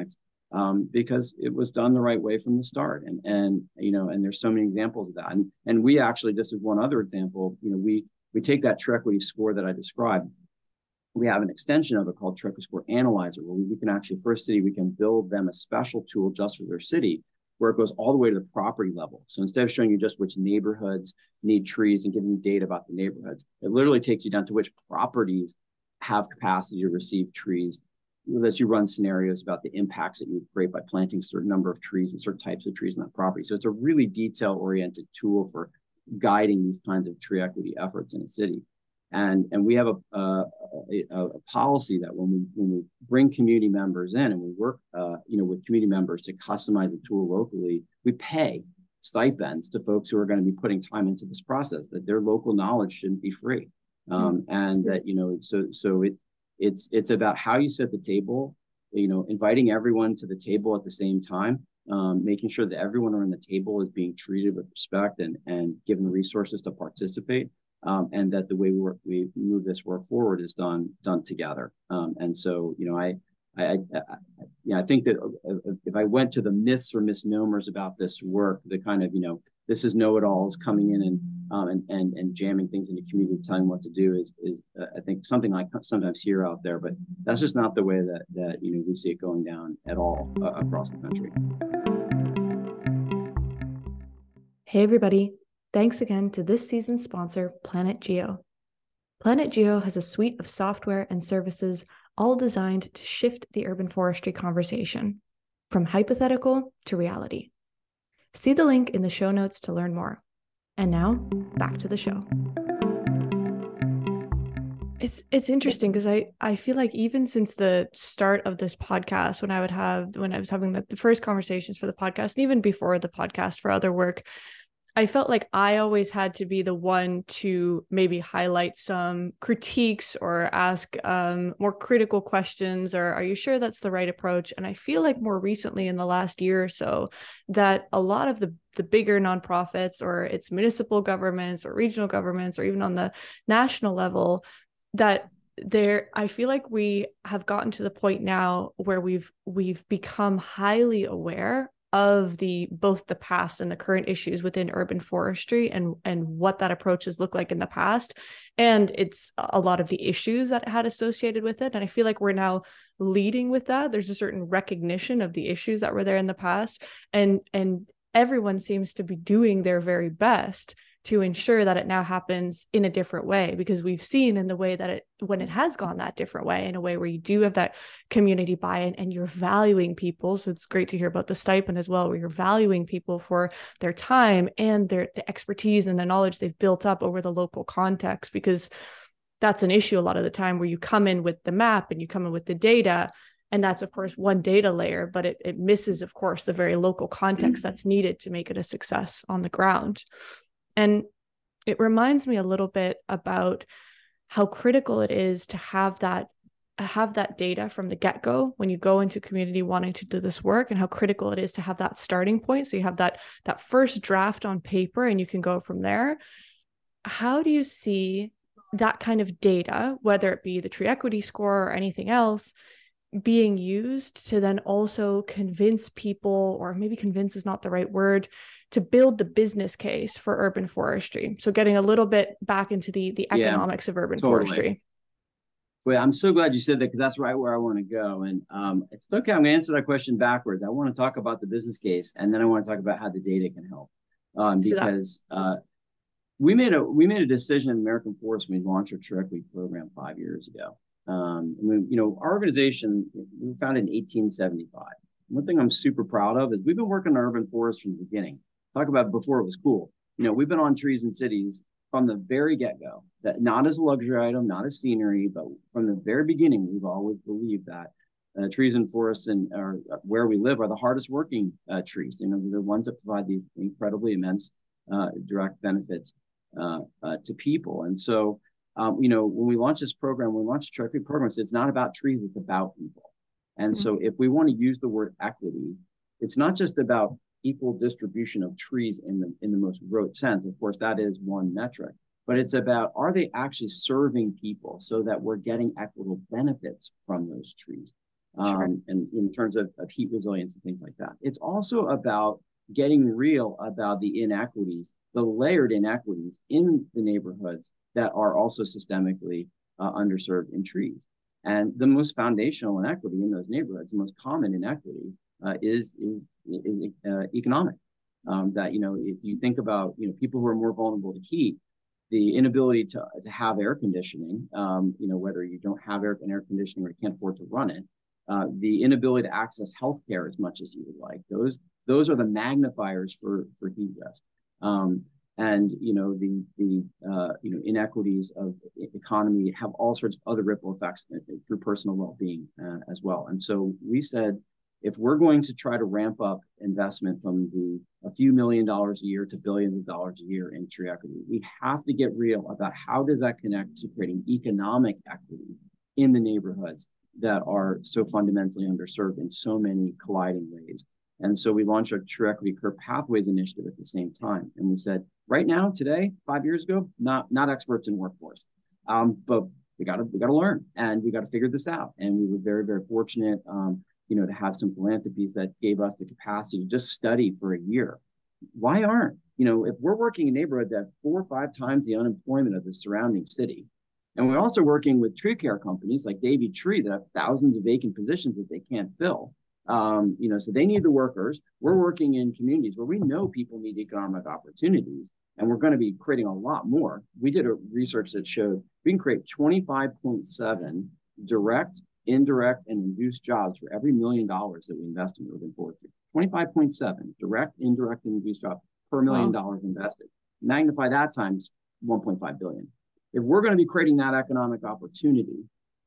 um, because it was done the right way from the start. And, and, you know, and there's so many examples of that. And, and we actually, this is one other example, you know, we, we take that tree equity score that I described. We have an extension of it called Tree Equity Score Analyzer, where we, we can actually, for a city, we can build them a special tool just for their city, where it goes all the way to the property level. So instead of showing you just which neighborhoods need trees and giving you data about the neighborhoods, it literally takes you down to which properties have capacity to receive trees. It lets you run scenarios about the impacts that you would create by planting a certain number of trees and certain types of trees in that property. So it's a really detail-oriented tool for guiding these kinds of tree equity efforts in a city. And, and we have a, a, a, a policy that when we when we bring community members in and we work uh, you know, with community members to customize the tool locally, we pay stipends to folks who are going to be putting time into this process, that their local knowledge shouldn't be free. Um, mm-hmm. And that, you know, so so it it's it's about how you set the table, you know, inviting everyone to the table at the same time, um, making sure that everyone around the table is being treated with respect and, and given the resources to participate. Um, and that the way we, work, we move this work forward is done done together. Um, and so, you know, I, I, I, I, yeah, I think that if I went to the myths or misnomers about this work, the kind of, you know, this is know-it-alls coming in and um, and and and jamming things into community, telling what to do is is uh, I think something I sometimes hear out there, but that's just not the way that that you know we see it going down at all uh, across the country. Hey everybody. Thanks again to this season's sponsor, Planet Geo. Planet Geo has a suite of software and services all designed to shift the urban forestry conversation from hypothetical to reality. See the link in the show notes to learn more. And now, back to the show. It's it's interesting because I, I feel like even since the start of this podcast, when I would have when I was having the, the first conversations for the podcast, and even before the podcast for other work, I felt like I always had to be the one to maybe highlight some critiques or ask um, more critical questions, or are you sure that's the right approach? And I feel like more recently in the last year or so that a lot of the, the bigger nonprofits, or it's municipal governments or regional governments, or even on the national level, that there, I feel like we have gotten to the point now where we've we've become highly aware of the both the past and the current issues within urban forestry and and what that approach has looked like in the past, and it's a lot of the issues that had associated with it. And I feel like we're now leading with that. There's a certain recognition of the issues that were there in the past, and and everyone seems to be doing their very best to ensure that it now happens in a different way, because we've seen in the way that it, when it has gone that different way, in a way where you do have that community buy-in and you're valuing people. So it's great to hear about the stipend as well, where you're valuing people for their time and their the expertise and the knowledge they've built up over the local context, because that's an issue a lot of the time, where you come in with the map and you come in with the data, and that's, of course, one data layer, but it, it misses, of course, the very local context that's needed to make it a success on the ground. And it reminds me a little bit about how critical it is to have that have that data from the get-go when you go into community wanting to do this work, and how critical it is to have that starting point. So you have that that first draft on paper and you can go from there. How do you see that kind of data, whether it be the tree equity score or anything else, being used to then also convince people, or maybe convince is not the right word, to build the business case for urban forestry? So getting a little bit back into the, the economics yeah, of urban totally. forestry. Well, I'm so glad you said that, because that's right where I want to go. And um, it's okay, I'm going to answer that question backwards. I want to talk about the business case, and then I want to talk about how the data can help. Um, because uh, we made a we made a decision in American Forest when we launched our Tree Equity program five years ago. Um, and we, you know, our organization, we were founded in eighteen seventy-five. One thing I'm super proud of is we've been working on urban forests from the beginning. Talk about before it was cool. You know, we've been on trees in cities from the very get-go, that not as a luxury item, not as scenery, but from the very beginning, we've always believed that uh, trees and forests and uh, where we live are the hardest working uh, trees. You know, they're the ones that provide these incredibly immense uh, direct benefits uh, uh, to people. And so, um, you know, when we launched this program, when we launched Tree Equity programs, it's not about trees, it's about people. And mm-hmm. so if we want to use the word equity, it's not just about equal distribution of trees in the in the most rote sense. Of course, that is one metric, but it's about, are they actually serving people so that we're getting equitable benefits from those trees? um, sure. and in terms of, of heat resilience and things like that. It's also about getting real about the inequities, the layered inequities in the neighborhoods that are also systemically uh, underserved in trees. And the most foundational inequity in those neighborhoods, the most common inequity, uh, is is is uh, economic. Um, that, you know, if you think about, you know, people who are more vulnerable to heat, the inability to, to have air conditioning, um, you know, whether you don't have air, air conditioning or you can't afford to run it, uh, the inability to access healthcare as much as you would like. Those those are the magnifiers for for heat risk. Um, and you know the the uh, you know inequities of economy have all sorts of other ripple effects through personal well-being uh, as well. And so we said, if we're going to try to ramp up investment from the a few million dollars a year to billions of dollars a year in tree equity, we have to get real about how does that connect to creating economic equity in the neighborhoods that are so fundamentally underserved in so many colliding ways. And so we launched our True Equity Career Pathways initiative at the same time. And we said, right now, today, five years ago, not not experts in workforce, um, but we got to we got to learn and we got to figure this out. And we were very very fortunate, um, you know, to have some philanthropies that gave us the capacity to just study for a year. Why aren't you know if we're working in a neighborhood that have four or five times the unemployment of the surrounding city, and we're also working with tree care companies like Davey Tree that have thousands of vacant positions that they can't fill. Um, you know, so they need the workers. We're working in communities where we know people need economic opportunities, and we're going to be creating a lot more. We did a research that showed we can create twenty-five point seven direct, indirect, and induced jobs for every million dollars that we invest in urban forestry. twenty-five point seven direct, indirect, and induced jobs per million wow. dollars invested. Magnify that times one point five billion. If we're going to be creating that economic opportunity,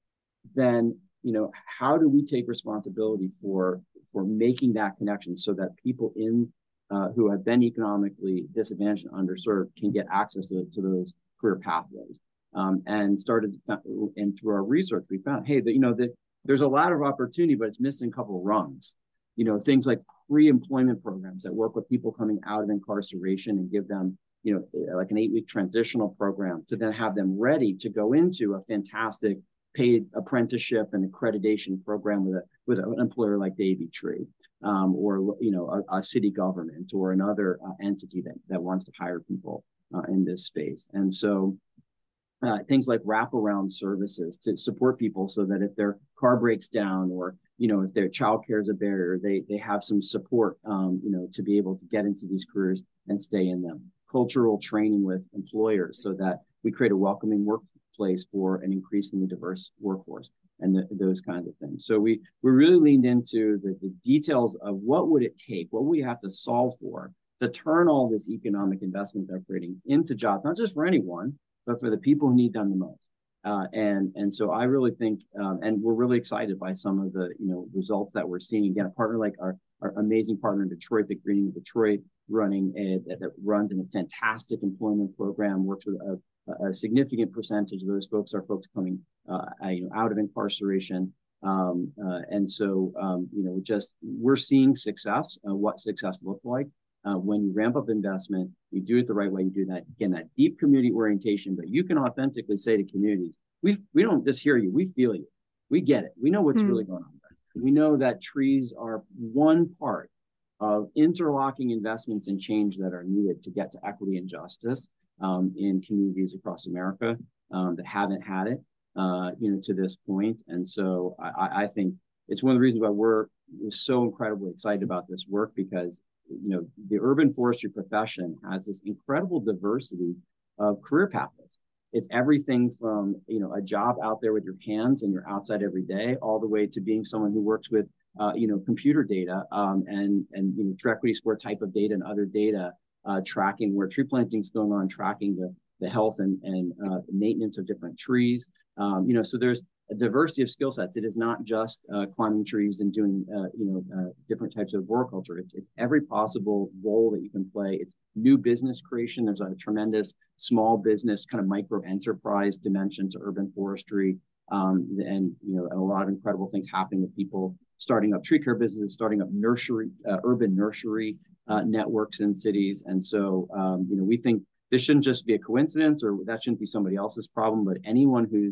then you know, how do we take responsibility for for making that connection so that people in uh, who have been economically disadvantaged and underserved can get access to, to those career pathways? Um, and started, and through our research, we found, hey, that you know that there's a lot of opportunity, but it's missing a couple of rungs. You know, things like pre-employment programs that work with people coming out of incarceration and give them, you know, like an eight-week transitional program to then have them ready to go into a fantastic paid apprenticeship and accreditation program with a with an employer like Davey Tree, um, or you know a, a city government or another uh, entity that that wants to hire people uh, in this space. And so uh, things like wraparound services to support people so that if their car breaks down or you know if their childcare is a barrier, they they have some support um, you know to be able to get into these careers and stay in them. Cultural training with employers so that we create a welcoming workplace for an increasingly diverse workforce and the, those kinds of things. So we we really leaned into the, the details of what would it take, what would we have to solve for to turn all this economic investment they're creating into jobs, not just for anyone, but for the people who need them the most. Uh, and and so I really think, um, and we're really excited by some of the you know results that we're seeing. Again, a partner like our, our amazing partner in Detroit, the Greening of Detroit, running a, that, that runs in a fantastic employment program, works with a a significant percentage of those folks are folks coming uh, you know, out of incarceration. Um, uh, and so, um, you know, just we're seeing success, uh, what success looks like. Uh, when you ramp up investment, you do it the right way, you do that, again, that deep community orientation, but you can authentically say to communities, we we don't just hear you, we feel you. We get it. We know what's mm. really going on there. We know that trees are one part of interlocking investments and change that are needed to get to equity and justice. Um, in communities across America um, that haven't had it, uh, you know, to this point. And so I, I think it's one of the reasons why we're, we're so incredibly excited about this work, because, you know, the urban forestry profession has this incredible diversity of career pathways. It's everything from, you know, a job out there with your hands and you're outside every day, all the way to being someone who works with, uh, you know, computer data um, and, and, you know, Tree Equity Score type of data and other data. Uh, tracking where tree planting is going on, tracking the, the health and, and uh, maintenance of different trees. Um, you know, so there's a diversity of skill sets. It is not just uh, climbing trees and doing, uh, you know, uh, different types of arboriculture. It's, it's every possible role that you can play. It's new business creation. There's a tremendous small business kind of micro enterprise dimension to urban forestry. Um, and, you know, and a lot of incredible things happening with people starting up tree care businesses, starting up nursery, uh, urban nursery Uh, networks in cities. And so, um, you know, we think this shouldn't just be a coincidence or that shouldn't be somebody else's problem, but anyone who's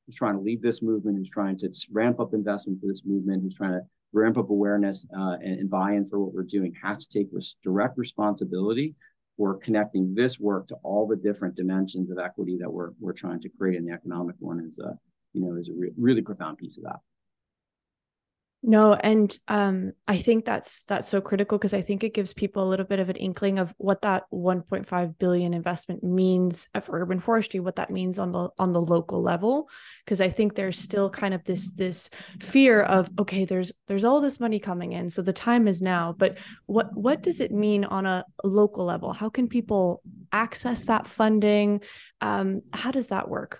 who's trying to lead this movement, who's trying to ramp up investment for this movement, who's trying to ramp up awareness uh, and, and buy-in for what we're doing, has to take res- direct responsibility for connecting this work to all the different dimensions of equity that we're we're trying to create. And the economic one is a, you know, is a re- really profound piece of that. No, and um, I think that's that's so critical, because I think it gives people a little bit of an inkling of what that one point five billion investment means for urban forestry, what that means on the on the local level. Because I think there's still kind of this this fear of, okay, there's there's all this money coming in, so the time is now. But what what does it mean on a local level? How can people access that funding? Um, how does that work?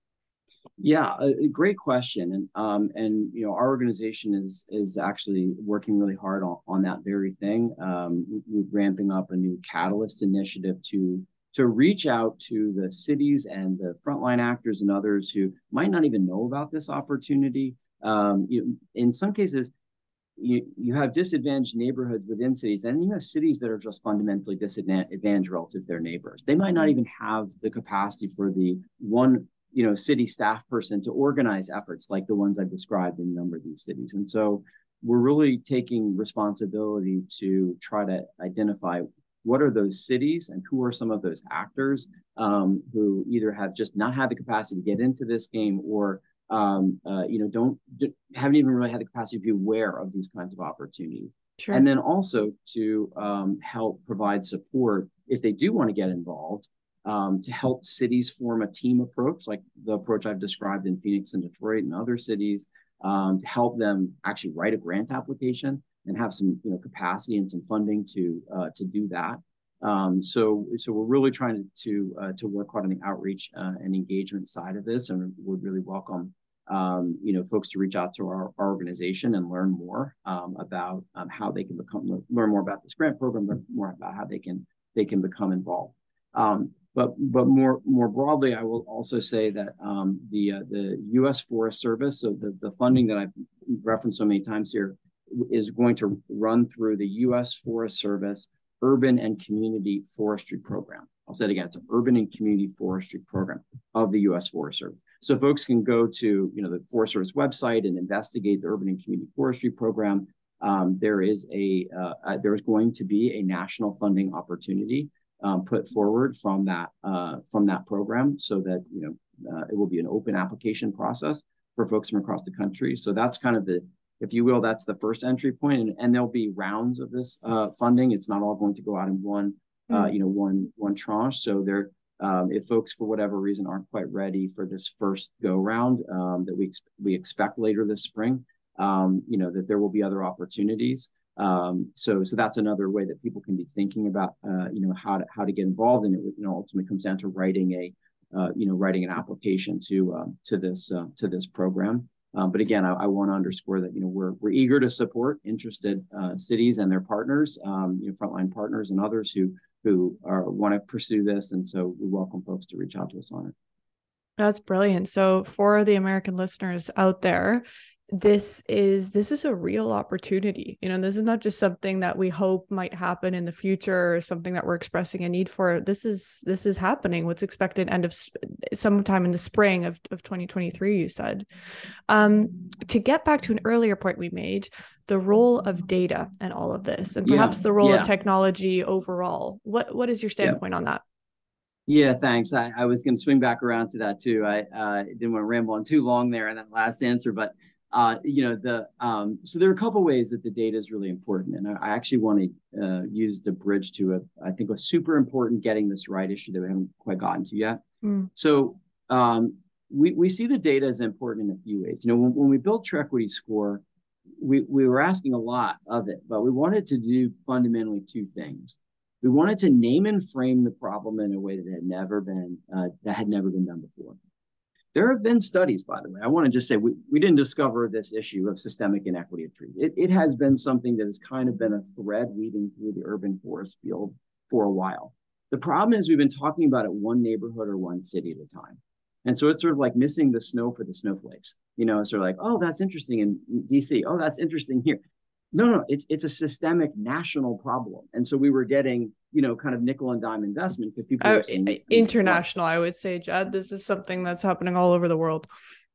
Yeah, a, a great question, and um, and you know, our organization is is actually working really hard on, on that very thing. Um, we're ramping up a new Catalyst initiative to to reach out to the cities and the frontline actors and others who might not even know about this opportunity. Um, you, in some cases, you you have disadvantaged neighborhoods within cities, and you have cities that are just fundamentally disadvantaged relative to their neighbors. They might not even have the capacity for the one, you know, city staff person to organize efforts like the ones I've described in a number of these cities. And so we're really taking responsibility to try to identify what are those cities and who are some of those actors um, who either have just not had the capacity to get into this game, or um, uh, you know, don't haven't even really had the capacity to be aware of these kinds of opportunities. Sure. And then also to um, help provide support if they do want to get involved. Um, to help cities form a team approach, like the approach I've described in Phoenix and Detroit and other cities, um, to help them actually write a grant application and have some, you know, capacity and some funding to uh, to do that. Um, so, so we're really trying to to, uh, to work hard on the outreach uh, and engagement side of this, and would really welcome, um, you know, folks to reach out to our, our organization and learn more um, about um, how they can become learn more about this grant program, learn more about how they can they can become involved. Um, But but more more broadly, I will also say that um, the uh, the U S Forest Service, so the, the funding that I've referenced so many times here, is going to run through the U S Forest Service Urban and Community Forestry Program. I'll say it again, it's an Urban and Community Forestry Program of the U S Forest Service. So folks can go to, you know, the Forest Service website and investigate the Urban and Community Forestry Program. Um, there is a uh, uh, there is going to be a national funding opportunity Um, put forward from that uh, from that program, so that, you know, uh, it will be an open application process for folks from across the country. So that's kind of the, if you will, that's the first entry point, and, and there'll be rounds of this uh, funding. It's not all going to go out in one, mm. uh, you know, one one tranche. So there, um, if folks for whatever reason aren't quite ready for this first go round um, that we ex- we expect later this spring, um, you know, that there will be other opportunities. Um, so, so that's another way that people can be thinking about, uh, you know, how to how to get involved, and it, you know, ultimately comes down to writing a, uh, you know, writing an application to um, to this uh, to this program. Um, but again, I, I want to underscore that, you know, we're we're eager to support interested uh, cities and their partners, um, you know, frontline partners and others who who are want to pursue this, and so we welcome folks to reach out to us on it. That's brilliant. So for the American listeners out there, this is this is a real opportunity. You know, this is not just something that we hope might happen in the future, or something that we're expressing a need for. This is this is happening. What's expected end of sometime in the spring of, of twenty twenty-three, you said. Um, to get back to an earlier point we made, the role of data and all of this, and perhaps yeah, the role yeah. of technology overall. What what is your standpoint yeah. on that? Yeah, thanks. I, I was going to swing back around to that too. I uh, didn't want to ramble on too long there in that last answer, but uh, you know, the um, so there are a couple ways that the data is really important, and I, I actually want to uh, use the bridge to a, I think, a super important getting this right issue that we haven't quite gotten to yet. Mm. So um, we we see the data as important in a few ways. You know, when, when we built True Equity Score, we we were asking a lot of it, but we wanted to do fundamentally two things. We wanted to name and frame the problem in a way that had never been uh, that had never been done before. There have been studies, by the way. I want to just say we, we didn't discover this issue of systemic inequity of treatment. It, it has been something that has kind of been a thread weaving through the urban forest field for a while. The problem is we've been talking about it one neighborhood or one city at a time. And so it's sort of like missing the snow for the snowflakes. You know, it's sort of like, oh, that's interesting in D C. Oh, that's interesting here. No, no, it's it's a systemic national problem. And so we were getting, you know, kind of nickel and dime investment because people uh, were seeing international, I would say, Jad. This is something that's happening all over the world.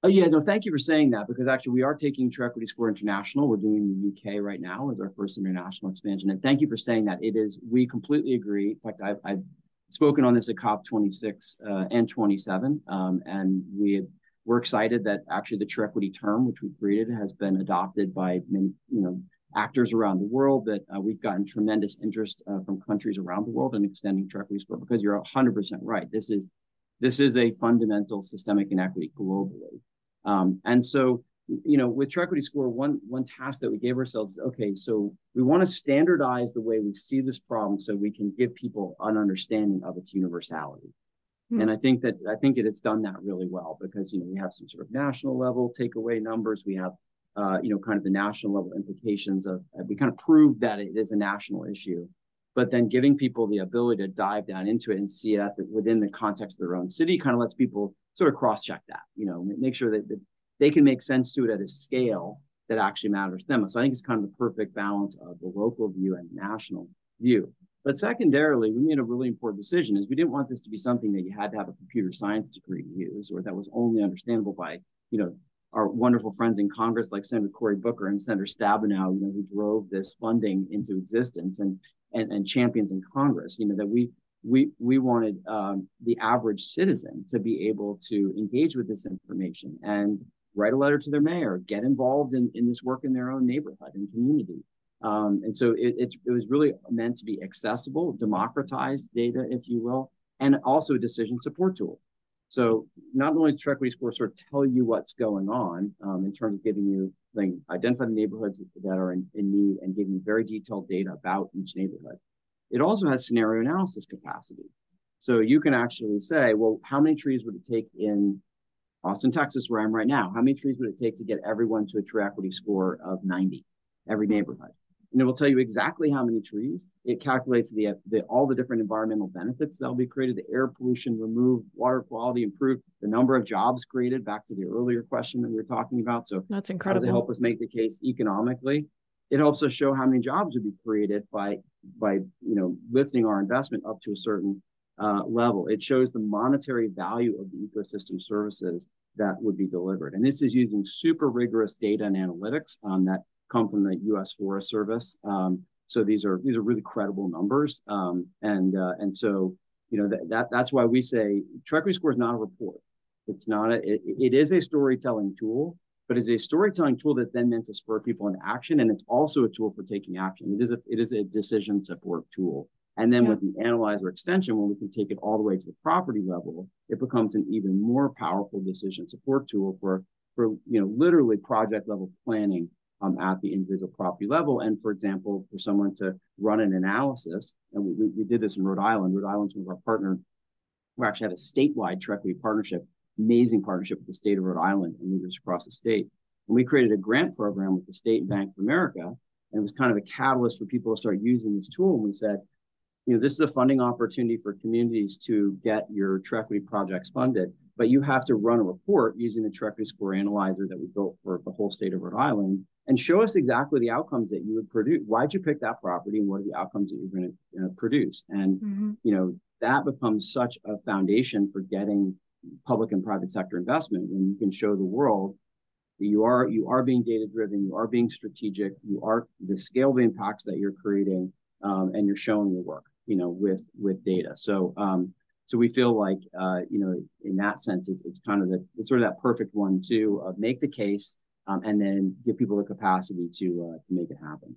Oh, yeah, no, thank you for saying that, because actually we are taking True Equity Score International. We're doing the U K right now as our first international expansion. And thank you for saying that. It is, we completely agree. In fact, I've, I've spoken on this at COP twenty-six uh, and twenty-seven. Um, and we had, we're excited that actually the True Equity term, which we created, has been adopted by many, you know, actors around the world, that uh, we've gotten tremendous interest uh, from countries around the world in extending True Equity Score, because you're one hundred percent right. This is, this is a fundamental systemic inequity globally. Um, and so, you know, with True Equity Score, one, one task that we gave ourselves is, okay, so we want to standardize the way we see this problem so we can give people an understanding of its universality. Mm-hmm. And I think that, I think it, it's done that really well, because, you know, we have some sort of national level takeaway numbers. We have, uh, you know, kind of the national level implications of, uh, we kind of proved that it is a national issue, but then giving people the ability to dive down into it and see it within the context of their own city kind of lets people sort of cross-check that, you know, make sure that, that they can make sense to it at a scale that actually matters to them. So I think it's kind of the perfect balance of the local view and national view. But secondarily, we made a really important decision, is we didn't want this to be something that you had to have a computer science degree to use, or that was only understandable by, you know, our wonderful friends in Congress like Senator Cory Booker and Senator Stabenow, you know, who drove this funding into existence, and and, and champions in Congress, you know, that we we we wanted um, the average citizen to be able to engage with this information and write a letter to their mayor, get involved in, in this work in their own neighborhood and community. Um, and so it, it, it was really meant to be accessible, democratized data, if you will, and also a decision support tool. So not only does True Equity Score sort of tell you what's going on um, in terms of giving you, like, identify the neighborhoods that are in, in need and giving you very detailed data about each neighborhood, it also has scenario analysis capacity. So you can actually say, well, how many trees would it take in Austin, Texas, where I'm right now? How many trees would it take to get everyone to a True Equity Score of ninety, every neighborhood? And it will tell you exactly how many trees. It calculates the, the all the different environmental benefits that will be created, the air pollution removed, water quality improved, the number of jobs created, back to the earlier question that we were talking about. So that's incredible. How does it help us make the case economically? It helps us show how many jobs would be created by, by you know, lifting our investment up to a certain uh, level. It shows the monetary value of the ecosystem services that would be delivered. And this is using super rigorous data and analytics um, that come from the U S Forest Service. Um, so these are these are really credible numbers. Um, and uh, and so, you know, that, that that's why we say True Equity Score is not a report. It's not a, it, it is a storytelling tool, but it's a storytelling tool that's then meant to spur people into action. And it's also a tool for taking action. It is a, it is a decision support tool. And then yeah. with the analyzer extension, when we can take it all the way to the property level, it becomes an even more powerful decision support tool for, for you know, literally project level planning um, at the individual property level. And for example, for someone to run an analysis, and we, we did this in Rhode Island. Rhode Island's one of our partners. We actually had a statewide True Equity partnership, amazing partnership with the state of Rhode Island and leaders across the state. And we created a grant program with the State and Bank of America. And it was kind of a catalyst for people to start using this tool. And we said, you know, this is a funding opportunity for communities to get your True Equity projects funded, but you have to run a report using the True Equity Score Analyzer that we built for the whole state of Rhode Island and show us exactly the outcomes that you would produce. Why'd you pick that property and what are the outcomes that you're going to uh, produce? And, mm-hmm. you know, that becomes such a foundation for getting public and private sector investment when you can show the world that you are, you are being data driven, you are being strategic, you are the scale of impacts that you're creating, um, and you're showing your work, you know, with, with data. So, um, so we feel like, uh, you know, in that sense, it's, it's kind of the, it's sort of that perfect one too, of make the case, um, and then give people the capacity to, uh, to make it happen.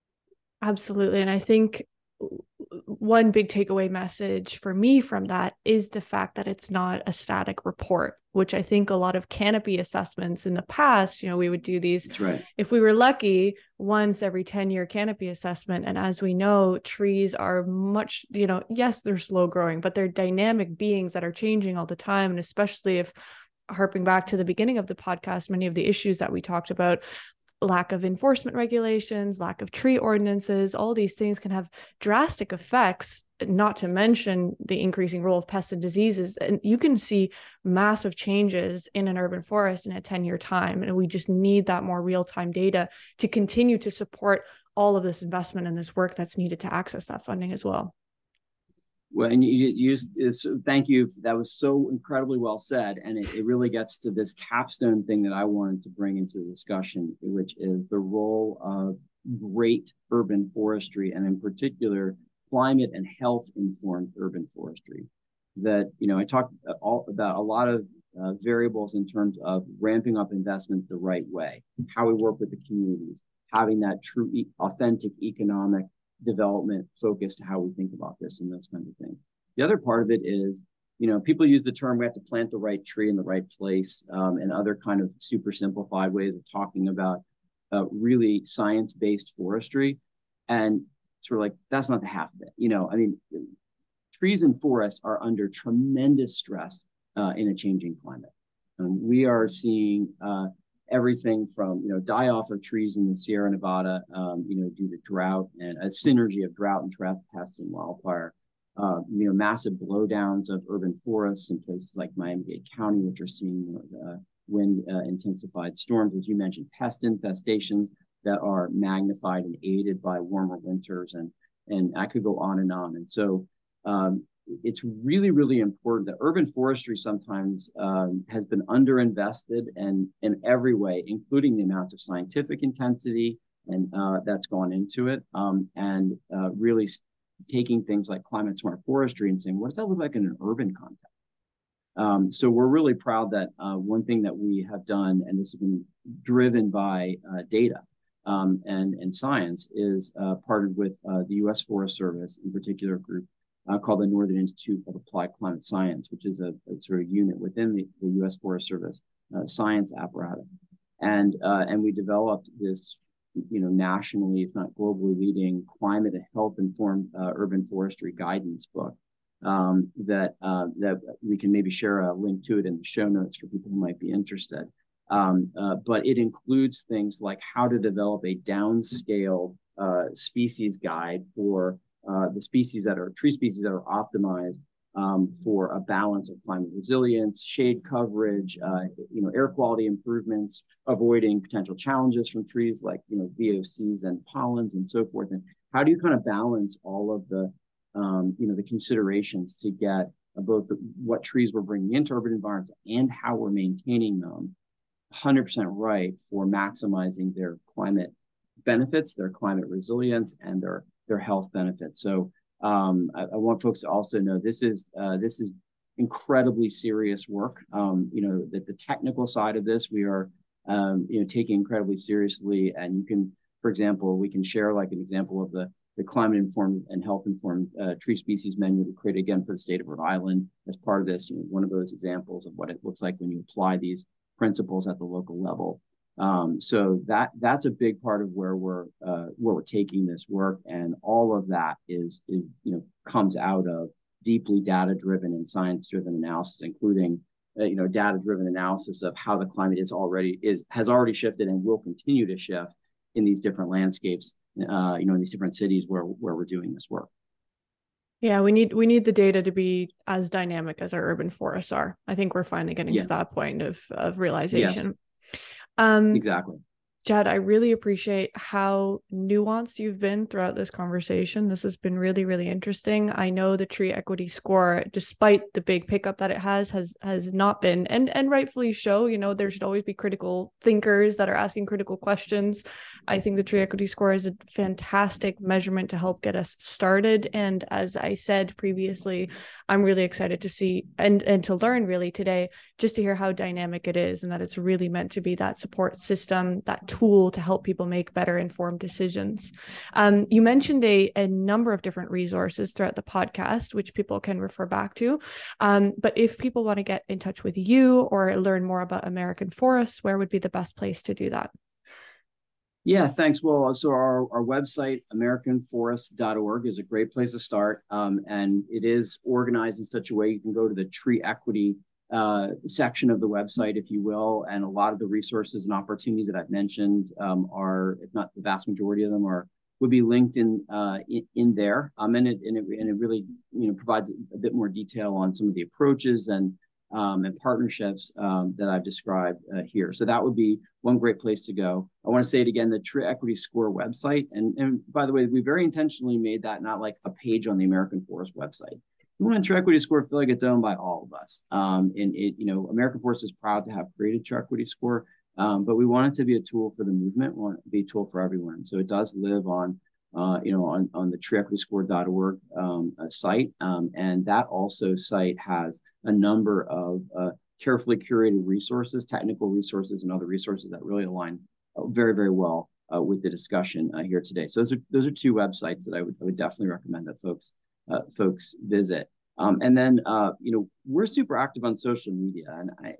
Absolutely. And I think one big takeaway message for me from that is the fact that it's not a static report, which I think a lot of canopy assessments in the past, you know, we would do these, That's right. if we were lucky, once every ten year canopy assessment. And as we know, trees are much, you know, yes, they're slow growing, but they're dynamic beings that are changing all the time. And especially if harping back to the beginning of the podcast, many of the issues that we talked about, lack of enforcement regulations, lack of tree ordinances, all these things can have drastic effects, not to mention the increasing role of pests and diseases. And you can see massive changes in an urban forest in a ten year time. And we just need that more real-time data to continue to support all of this investment and this work that's needed to access that funding as well. Well, and you used is thank you. That was so incredibly well said, and it, it really gets to this capstone thing that I wanted to bring into the discussion, which is the role of great urban forestry, and in particular, climate and health informed urban forestry. That you know, I talked all about a lot of uh, variables in terms of ramping up investment the right way, how we work with the communities, having that true, e- authentic economic development focus to how we think about this and those kinds of things. The other part of it is, you know, people use the term we have to plant the right tree in the right place, um, and other kind of super simplified ways of talking about uh, really science-based forestry. And sort of like, that's not the half of it. You know, I mean, trees and forests are under tremendous stress uh, in a changing climate. Um, we are seeing uh, everything from, you know, die off of trees in the Sierra Nevada, um, you know, due to drought and a synergy of drought and trap pests and wildfire, uh, you know, massive blowdowns of urban forests in places like Miami-Dade County, which are seeing you know, uh, wind uh, intensified storms, as you mentioned, pest infestations that are magnified and aided by warmer winters. And, and I could go on and on. And so um, it's really, really important that urban forestry sometimes um, has been underinvested and in every way, including the amount of scientific intensity and uh, that's gone into it, um, and uh, really taking things like climate smart forestry and saying, what does that look like in an urban context? Um, so we're really proud that uh, one thing that we have done, and this has been driven by uh, data um, and, and science, is uh, partnered with uh, the U S Forest Service, in particular a group uh, called the Northern Institute of Applied Climate Science, which is a, a sort of unit within the, the U S Forest Service uh, science apparatus. And, uh, and we developed this, you know, nationally, if not globally leading climate and health informed uh, urban forestry guidance book. Um, that uh, that we can maybe share a link to it in the show notes for people who might be interested. Um, uh, but it includes things like how to develop a downscaled uh, species guide for uh, the species that are tree species that are optimized um, for a balance of climate resilience, shade coverage, uh, you know, air quality improvements, avoiding potential challenges from trees like you know V O Cs and pollens and so forth. And how do you kind of balance all of the Um, you know, the considerations to get both the, what trees we're bringing into urban environments and how we're maintaining them one hundred percent right for maximizing their climate benefits, their climate resilience, and their their health benefits. So um, I, I want folks to also know this is uh, this is incredibly serious work. Um, you know, that the technical side of this we are um, you know taking incredibly seriously, and you can, for example, we can share like an example of the the climate-informed and health-informed uh, tree species menu we created again for the state of Rhode Island as part of this. You know, one of those examples of what it looks like when you apply these principles at the local level. Um, so that that's a big part of where we're uh, where we're taking this work, and all of that is is you know comes out of deeply data-driven and science-driven analysis, including uh, you know data-driven analysis of how the climate is already is has already shifted and will continue to shift in these different landscapes. Uh, you know, in these different cities where where we're doing this work. Yeah, we need we need the data to be as dynamic as our urban forests are. I think we're finally getting yeah. to that point of of realization. Yes. Um, exactly. Chad, I really appreciate how nuanced you've been throughout this conversation. This has been really, really interesting. I know the tree equity score, despite the big pickup that it has, has has not been, and and rightfully so. You know, there should always be critical thinkers that are asking critical questions. I think the tree equity score is a fantastic measurement to help get us started. And as I said previously, I'm really excited to see and and to learn really today, just to hear how dynamic it is, and that it's really meant to be that support system, that tool to help people make better informed decisions. Um, you mentioned a, a number of different resources throughout the podcast, which people can refer back to. Um, but if people want to get in touch with you or learn more about American forests, where would be the best place to do that? Yeah, thanks. Well, so our, our website, american forest dot org, is a great place to start. Um, and it is organized in such a way you can go to the tree equity uh, section of the website, if you will. And a lot of the resources and opportunities that I've mentioned um, are, if not the vast majority of them, are would be linked in uh, in, in there. Um, and it and it and it really you know provides a bit more detail on some of the approaches and Um, and partnerships um, that I've described uh, here. So that would be one great place to go. I want to say it again, the Tree Equity Score website. And, and by the way, we very intentionally made that not like a page on the American Forest website. we want a True Equity Score feel like it's owned by all of us. Um, and it, you know, American Forest is proud to have created True Equity Score, um, but we want it to be a tool for the movement. We want it to be a tool for everyone. So it does live on, uh, you know, on, on the true equity score dot org um, site. Um, and that also site has a number of uh, carefully curated resources, technical resources, and other resources that really align very, very well uh, with the discussion uh, here today. So those are those are two websites that I would I would definitely recommend that folks uh, folks visit. Um, and then uh, you know, we're super active on social media, and I,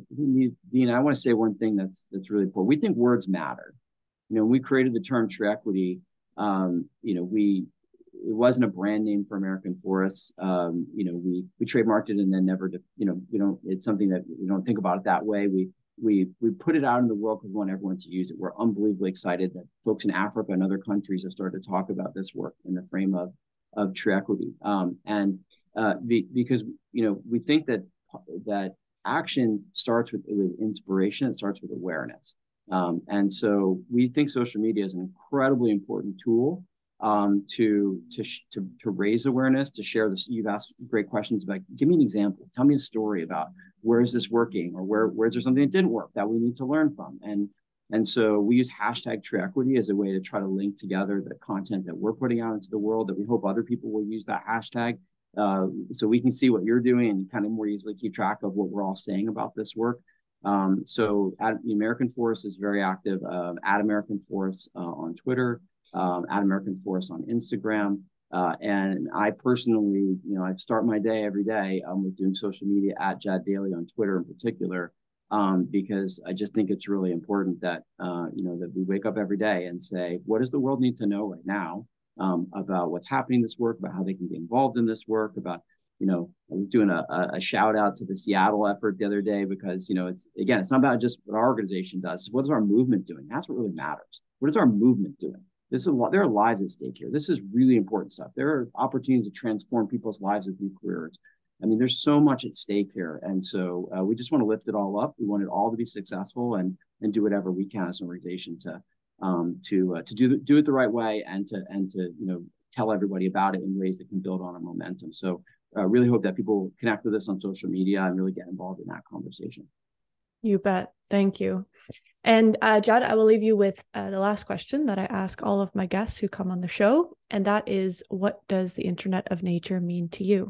Dean, I want to say one thing that's that's really important. We think words matter. You know, when we created the term True Equity, um, you know, we it wasn't a brand name for American Forests. Um, you know, we we trademarked it and then never, you know, we don't. It's something that we don't think about it that way. We we we put it out in the world because we want everyone to use it. We're unbelievably excited that folks in Africa and other countries have started to talk about this work in the frame of of True Equity. Um, and uh, be, because you know, we think that that action starts with with inspiration. It starts with awareness. Um, and so we think social media is an incredibly important tool um, to, to, to, to raise awareness, to share this. You've asked great questions about, give me an example, tell me a story about where is this working, or where, where is there something that didn't work that we need to learn from? And, and so we use hashtag True Equity as a way to try to link together the content that we're putting out into the world, that we hope other people will use that hashtag uh, so we can see what you're doing and kind of more easily keep track of what we're all saying about this work. Um, so at, the American Forest is very active, uh, at American Forest uh, on Twitter, um, at American Forest on Instagram. Uh, and I personally, you know, I start my day every day um, with doing social media at Jad Daly on Twitter in particular, um, because I just think it's really important that, uh, you know, that we wake up every day and say, what does the world need to know right now um, about what's happening in this work, about how they can get involved in this work, about you know, I was doing a, a shout out to the Seattle effort the other day because, you know, it's, again, it's not about just what our organization does. It's what is our movement doing? That's what really matters. What is our movement doing? This is a lot, there are lives at stake here. This is really important stuff. There are opportunities to transform people's lives with new careers. I mean, there's so much at stake here. And so uh, we just want to lift it all up. We want it all to be successful and, and do whatever we can as an organization to, um, to, uh, to do, do it the right way and to, and to, you know, tell everybody about it in ways that can build on our momentum. So I uh, really hope that people connect with us on social media and really get involved in that conversation. You bet. Thank you. And uh, Jad, I will leave you with uh, the last question that I ask all of my guests who come on the show. And that is, what does the Internet of Nature mean to you?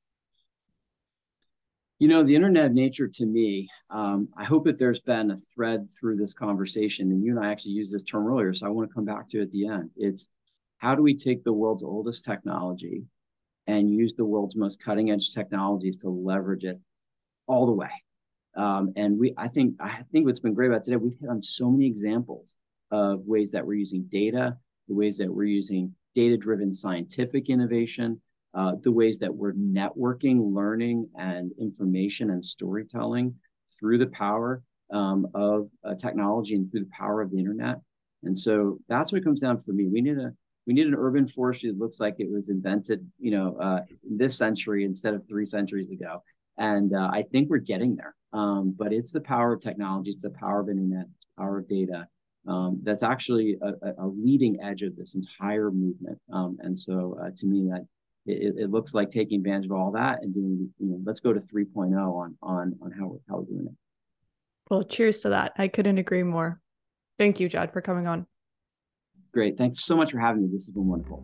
You know, the Internet of Nature to me, um, I hope that there's been a thread through this conversation, and you and I actually used this term earlier, so I want to come back to it at the end. It's how do we take the world's oldest technology and use the world's most cutting edge technologies to leverage it all the way. Um, and we, I think, I think what's been great about today, we've hit on so many examples of ways that we're using data, the ways that we're using data-driven scientific innovation, uh, the ways that we're networking, learning, and information and storytelling through the power um, of uh, technology and through the power of the internet. And so that's what it comes down for me. We need a We need an urban forestry that looks like it was invented, you know, uh, this century instead of three centuries ago. And uh, I think we're getting there. Um, but it's the power of technology, it's the power of internet, power of data um, that's actually a, a leading edge of this entire movement. Um, and so uh, to me, that it, it looks like taking advantage of all that and doing, you know, let's go to three point oh on on on how we're, how we're doing it. Well, cheers to that. I couldn't agree more. Thank you, Jad, for coming on. Great. Thanks so much for having me. This has been wonderful.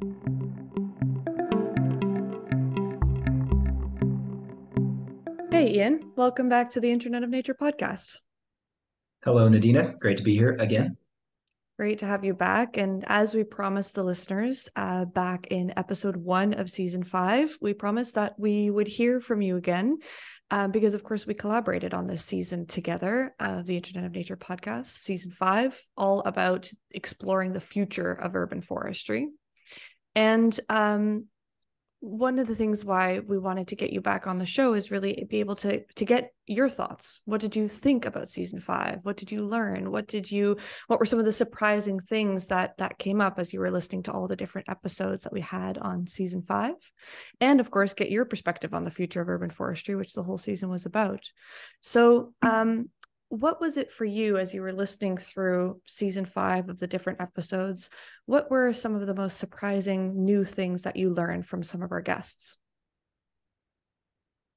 Hey, Ian. Welcome back to the Internet of Nature podcast. Hello, Nadina. Great to be here again. Great to have you back. And as we promised the listeners uh, back in episode one of season five, we promised that we would hear from you again uh, because, of course, we collaborated on this season together, uh, the Internet of Nature podcast, season five, all about exploring the future of urban forestry. And um, one of the things why we wanted to get you back on the show is really be able to to get your thoughts. What did you think about season five? What did you learn? What did you, what were some of the surprising things that that came up as you were listening to all the different episodes that we had on season five? And of course, get your perspective on the future of urban forestry, which the whole season was about. So um, what was it for you as you were listening through season five of the different episodes? What were some of the most surprising new things that you learned from some of our guests?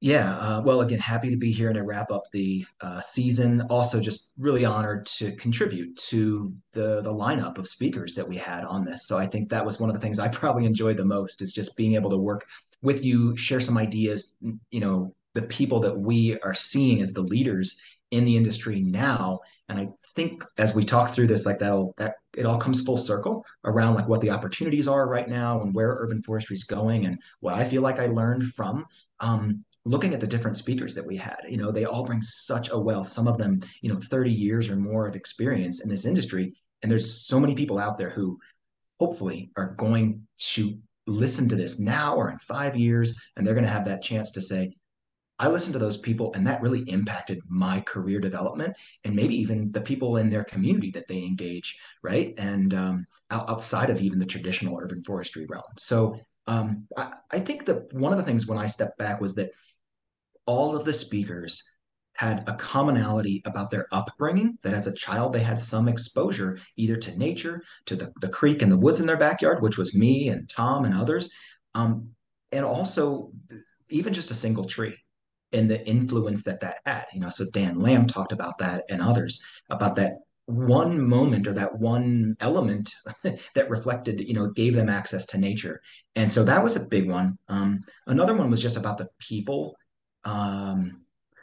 Yeah, uh, well, again, happy to be here and to wrap up the uh, season. Also, just really honored to contribute to the the lineup of speakers that we had on this. So I think that was one of the things I probably enjoyed the most is just being able to work with you, share some ideas, you know, the people that we are seeing as the leaders in the industry now. And I think as we talk through this, like that'll that it all comes full circle around like what the opportunities are right now and where urban forestry is going and what I feel like I learned from. Um, looking at the different speakers that we had, you know, they all bring such a wealth, some of them, you know, thirty years or more of experience in this industry. And there's so many people out there who hopefully are going to listen to this now or in five years, and they're going to have that chance to say, I listened to those people and that really impacted my career development and maybe even the people in their community that they engage, right? And um, outside of even the traditional urban forestry realm. So um, I, I think that one of the things when I stepped back was that all of the speakers had a commonality about their upbringing, that as a child they had some exposure either to nature, to the, the creek and the woods in their backyard, which was me and Tom and others, um, and also even just a single tree and the influence that that had. You know, so Dan Lamb talked about that and others about that one moment or that one element that reflected, you know, gave them access to nature. And so that was a big one. Um, another one was just about the people um,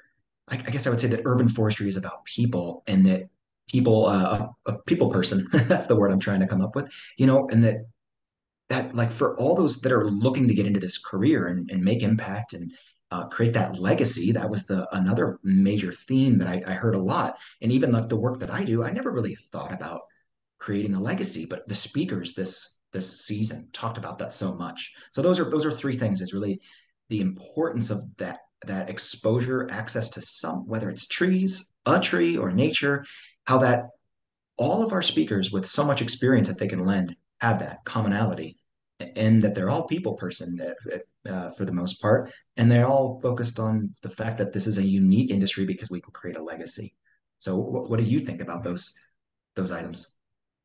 I, I guess I would say that urban forestry is about people and that people, uh, a, a people person, that's the word I'm trying to come up with, you know, and that, that like for all those that are looking to get into this career and, and make impact and uh, create that legacy, that was the another major theme that I, I heard a lot. And even like the work that I do, I never really thought about creating a legacy, but the speakers this this season talked about that so much. So those are those are three things is really the importance of that that exposure, access to some, whether it's trees, a tree or nature, how that all of our speakers with so much experience that they can lend have that commonality and that they're all people person uh, for the most part. And they're all focused on the fact that this is a unique industry because we can create a legacy. So what, what do you think about those those items?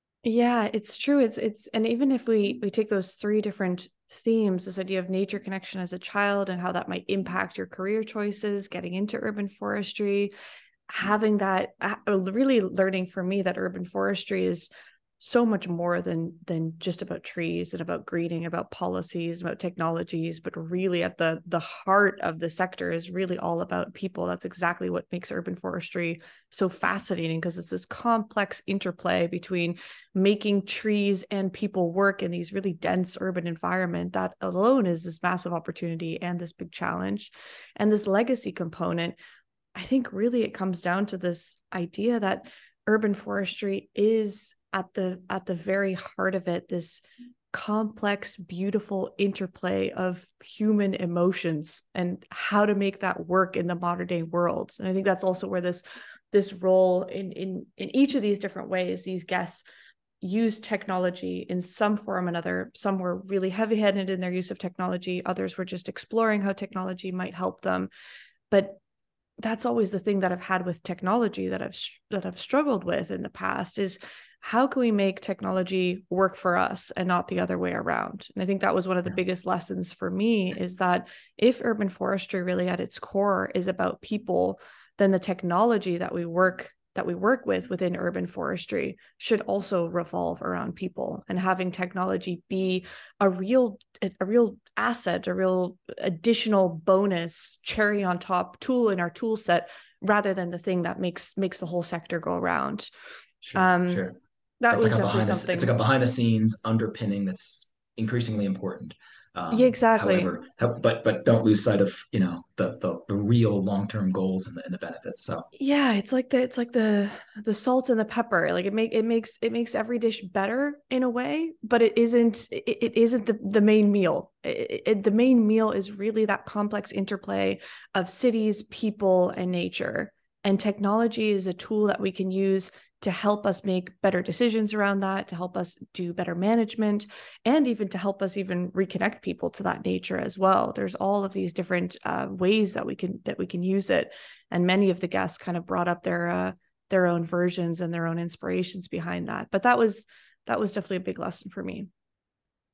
Yeah, it's true. It's it's and even if we we take those three different themes, this idea of nature connection as a child and how that might impact your career choices, getting into urban forestry, having that really learning for me that urban forestry is so much more than than just about trees and about greening, about policies, about technologies, but really at the the heart of the sector is really all about people. That's exactly what makes urban forestry so fascinating, because it's this complex interplay between making trees and people work in these really dense urban environment. That alone is this massive opportunity and this big challenge. And this legacy component, I think really it comes down to this idea that urban forestry is at the at the very heart of it, this complex, beautiful interplay of human emotions and how to make that work in the modern day world. And I think that's also where this this role in in in each of these different ways, these guests use technology in some form or another. Some were really heavy-handed in their use of technology, others were just exploring how technology might help them. But that's always the thing that I've had with technology that I've that I've struggled with in the past is how can we make technology work for us and not the other way around? And I think that was one of the biggest lessons for me, is that if urban forestry really at its core is about people, then the technology that we work that we work with within urban forestry should also revolve around people, and having technology be a real a real asset, a real additional bonus, cherry on top tool in our tool set, rather than the thing that makes makes the whole sector go around. Sure, Um, sure. that It's was like a definitely behind the it's like something. a behind the scenes underpinning that's increasingly important. Yeah, Um, exactly. however, ho- but but don't lose sight of, you know, the the, the real long-term goals and the, and the benefits. So Yeah, it's like the it's like the the salt and the pepper. Like it make it makes it makes every dish better in a way, but it isn't it, it isn't the the main meal. It, it, the main meal is really that complex interplay of cities, people, and nature. And technology is a tool that we can use to help us make better decisions around that, to help us do better management, and even to help us even reconnect people to that nature as well. There's all of these different uh, ways that we can that we can use it. And many of the guests kind of brought up their uh, their own versions and their own inspirations behind that. But that was that was definitely a big lesson for me.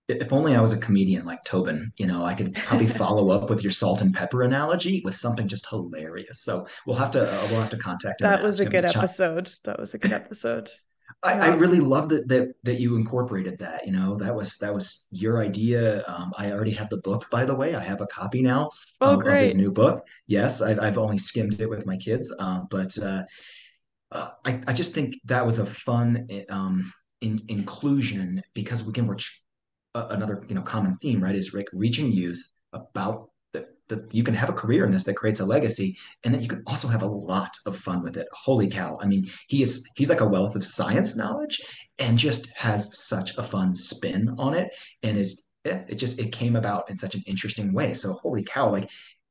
if only I was a comedian like Tobin, you know, I could probably follow up with your salt and pepper analogy with something just hilarious. So we'll have to uh, we'll have to contact him and That was ask a him to good chime. episode. That was a good episode. I, I Yeah. really love that that that you incorporated that. You know, that was that was your idea. Um, I already have the book, by the way. I have a copy now Oh, um, of his great. new book. Yes, I've I've only skimmed it with my kids, um, but uh, uh, I I just think that was a fun um, in, inclusion because again we're tr- uh, another you know common theme, right? Is like reaching youth about that that you can have a career in this that creates a legacy, and that you can also have a lot of fun with it. Holy cow! I mean, he is he's like a wealth of science knowledge, and just has such a fun spin on it, and is yeah, it just it came about in such an interesting way. So holy cow! Like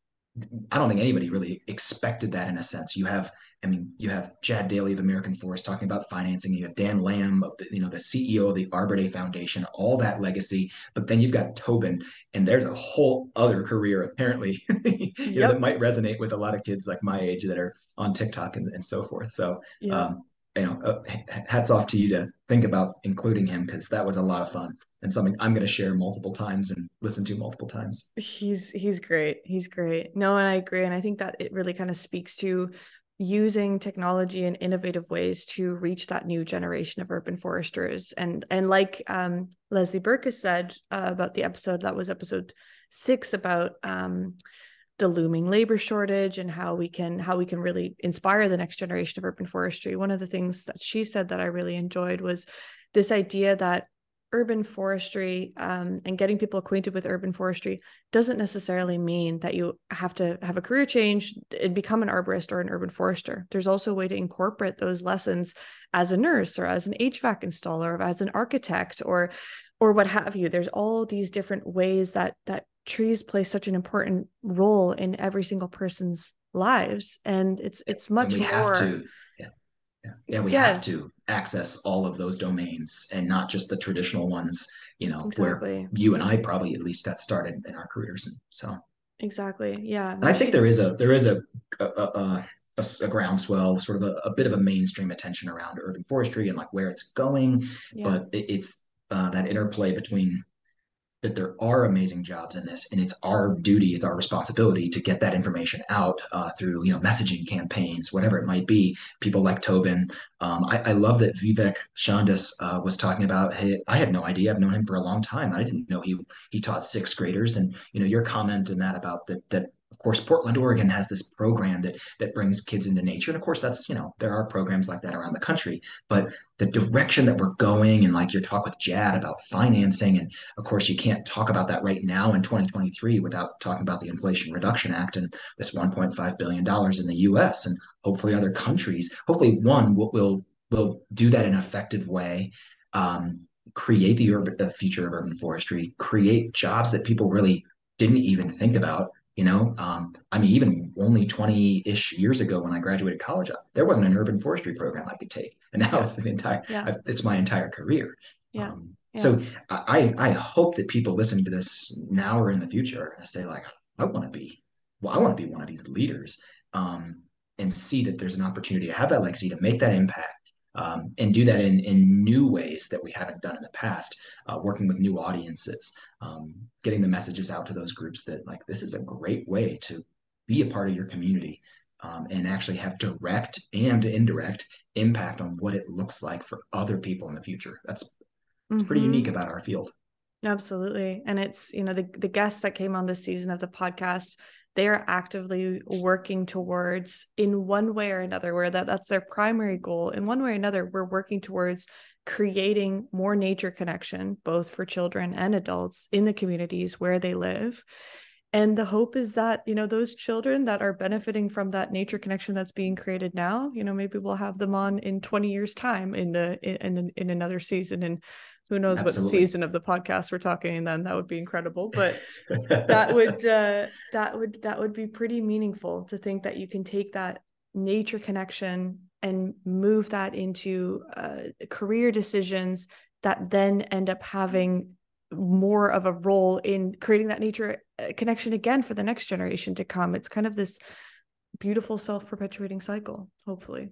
I don't think anybody really expected that in a sense. You have, I mean, you have Chad Daly of American Forest talking about financing. You have Dan Lamb, of the, you know, the C E O of the Arbor Day Foundation, all that legacy. But then you've got Tobin, and there's a whole other career apparently, you know, that Yep. might resonate with a lot of kids like my age that are on TikTok and, and so forth. So, Yep. um, you know, uh, hats off to you to think about including him because that was a lot of fun and something I'm going to share multiple times and listen to multiple times. He's he's great. He's great. No, and I agree. And I think that it really kind of speaks to using technology in innovative ways to reach that new generation of urban foresters. And and like um, Leslie Burkus said uh, about the episode, that was episode six about um, the looming labor shortage and how we can how we can really inspire the next generation of urban forestry. One of the things that she said that I really enjoyed was this idea that urban forestry um, and getting people acquainted with urban forestry doesn't necessarily mean that you have to have a career change and become an arborist or an urban forester. There's also a way to incorporate those lessons as a nurse or as an H V A C installer or as an architect or or what have you. There's all these different ways that that trees play such an important role in every single person's lives, and it's it's And much we have more. to yeah, yeah, yeah, we have Yeah, to access all of those domains and not just the traditional ones, you know, where exactly. you and I probably at least got started in our careers. And so, Exactly. Yeah, and I no, think she. there is a there is a a, a, a, a groundswell, sort of a, a bit of a mainstream attention around urban forestry and like where it's going, Yeah. but it, it's uh, that interplay between that there are amazing jobs in this, and it's our duty, it's our responsibility to get that information out uh, through you know messaging campaigns, whatever it might be. People like Tobin. Um, I, I love that Vivek Shandas uh, was talking about. Hey, I had no idea. I've known him for a long time. I didn't know he he taught sixth graders, and you know your comment in that about that that. Of course, Portland, Oregon has this program that that brings kids into nature, and of course, that's you know there are programs like that around the country. But the direction that we're going, and like your talk with Jad about financing, and of course, you can't talk about that right now in twenty twenty-three without talking about the Inflation Reduction Act and this one point five billion dollars in the U S and hopefully other countries. Hopefully, one will will, will do that in an effective way, um, create the, urban, the future of urban forestry, create jobs that people really didn't even think about. You know, um, I mean, even only twenty-ish years ago when I graduated college, there wasn't an urban forestry program I could take, and now Yeah. it's an entire, Yeah. it's my entire career. Yeah. Um, Yeah. so I I hope that people listening to this now or in the future and say like I want to be well I want to be one of these leaders um, and see that there's an opportunity to have that legacy to make that impact um, and do that in in new ways that we haven't done in the past, uh, working with new audiences, um, getting the messages out to those groups that like this is a great way to be a part of your community. Um, and actually have direct and indirect impact on what it looks like for other people in the future. That's it's pretty Mm-hmm. unique about our field. Absolutely. And it's, you know, the, the guests that came on this season of the podcast, they are actively working towards in one way or another, where that, that's their primary goal. In one way or another, we're working towards creating more nature connection, both for children and adults in the communities where they live. And the hope is that, you know, those children that are benefiting from that nature connection that's being created now, you know, maybe we'll have them on in twenty years time in the, in, in, in another season. And who knows what Absolutely. season of the podcast we're talking, and then that would be incredible. But that would, uh, that would, that would be pretty meaningful to think that you can take that nature connection and move that into uh, career decisions that then end up having more of a role in creating that nature connection again for the next generation to come. It's kind of this beautiful self-perpetuating cycle, hopefully.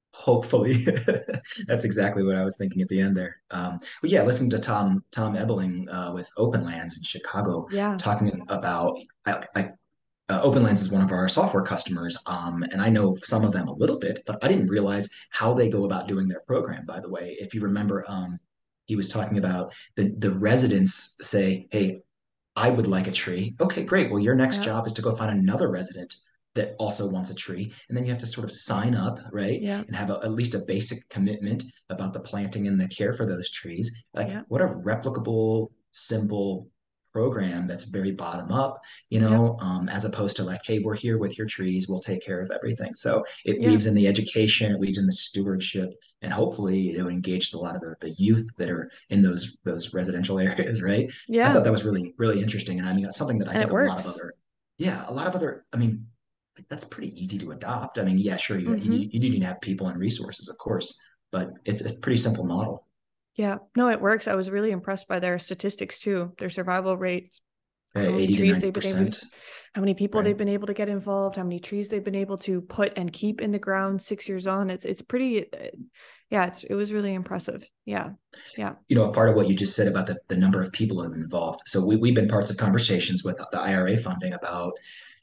Hopefully, that's exactly what I was thinking at the end there. Um, but yeah, listening to Tom Tom Ebeling uh, with Open Lands in Chicago, Yeah. talking about I, I, uh, Open Lands is one of our software customers, um, and I know some of them a little bit, but I didn't realize how they go about doing their program. By the way, if you remember, um, he was talking about the the residents say, "Hey, I would like a tree." Okay, great. Well, your next Yeah. job is to go find another resident that also wants a tree. And then you have to sort of sign up, right? Yeah. And have a, at least a basic commitment about the planting and the care for those trees. Like, Yeah. what a replicable, simple program that's very bottom up, you Yep. know, um, as opposed to like, hey, we're here with your trees, we'll take care of everything. So it Yeah. weaves in the education, it weaves in the stewardship, and hopefully it engages a lot of the, the youth that are in those those residential areas, right? I Yeah. thought that was really, really interesting. And I mean, that's something that I And think it a lot of works. other, yeah, a lot of other, I mean, like, that's pretty easy to adopt. I mean, yeah, sure, you, Hmm. you, you do need to have people and resources, of course, but it's a pretty simple model. Yeah. No, it works. I was really impressed by their statistics too, their survival rates, Uh, how many eighty to trees they've been able to, ninety percent, how many people right? they've been able to get involved, how many trees they've been able to put and keep in the ground six years on. It's it's pretty, uh, yeah. It's it was really impressive. Yeah, yeah. You know, a part of what you just said about the, the number of people involved. So we, we've been parts of conversations with the I R A funding about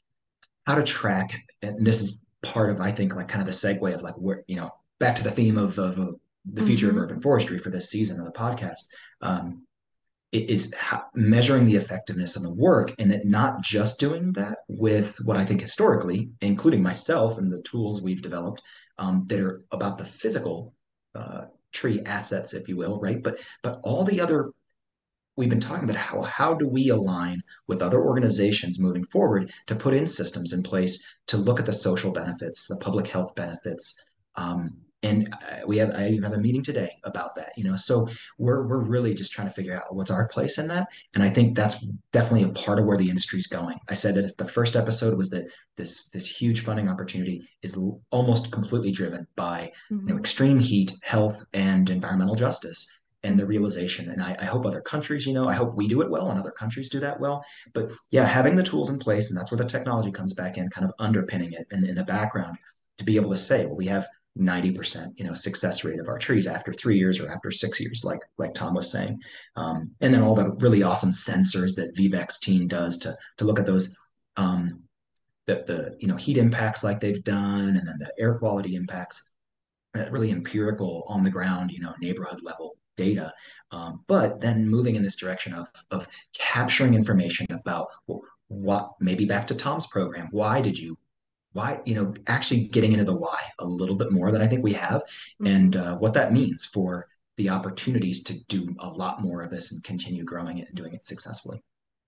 how to track, and this is part of, I think, like kind of the segue of like where, you know, back to the theme of, of, of the future of Mm-hmm. urban forestry for this season of the podcast. Um, it is how, measuring the effectiveness of the work, and that not just doing that with what I think historically, including myself and the tools we've developed, um, that are about the physical uh, tree assets, if you will, right? But but all the other, we've been talking about how how do we align with other organizations moving forward to put in systems in place to look at the social benefits, the public health benefits, um, and uh, we have I even have a meeting today about that. You know, so we're we're really just trying to figure out what's our place in that, and I think that's definitely a part of where the industry's going. I said that if the first episode was that this this huge funding opportunity is l- almost completely driven by you know Mm-hmm. extreme heat, health, and environmental justice and the Mm-hmm. realization. And I, I hope other countries, you know, I hope we do it well and other countries do that well. But yeah, having the tools in place, and that's where the technology comes back in, kind of underpinning it in, in the background to be able to say, well, we have ninety percent, you know, success rate of our trees after three years or after six years, like like Tom was saying. Um, and then all the really awesome sensors that Vivek's team does to to look at those um, the the you know heat impacts like they've done, and then the air quality impacts, that really empirical on the ground, you know, neighborhood level data. Um, but then moving in this direction of of capturing information about what, maybe back to Tom's program, why did you why you know actually getting into the why a little bit more than I think we have, Mm-hmm. and uh, what that means for the opportunities to do a lot more of this and continue growing it and doing it successfully.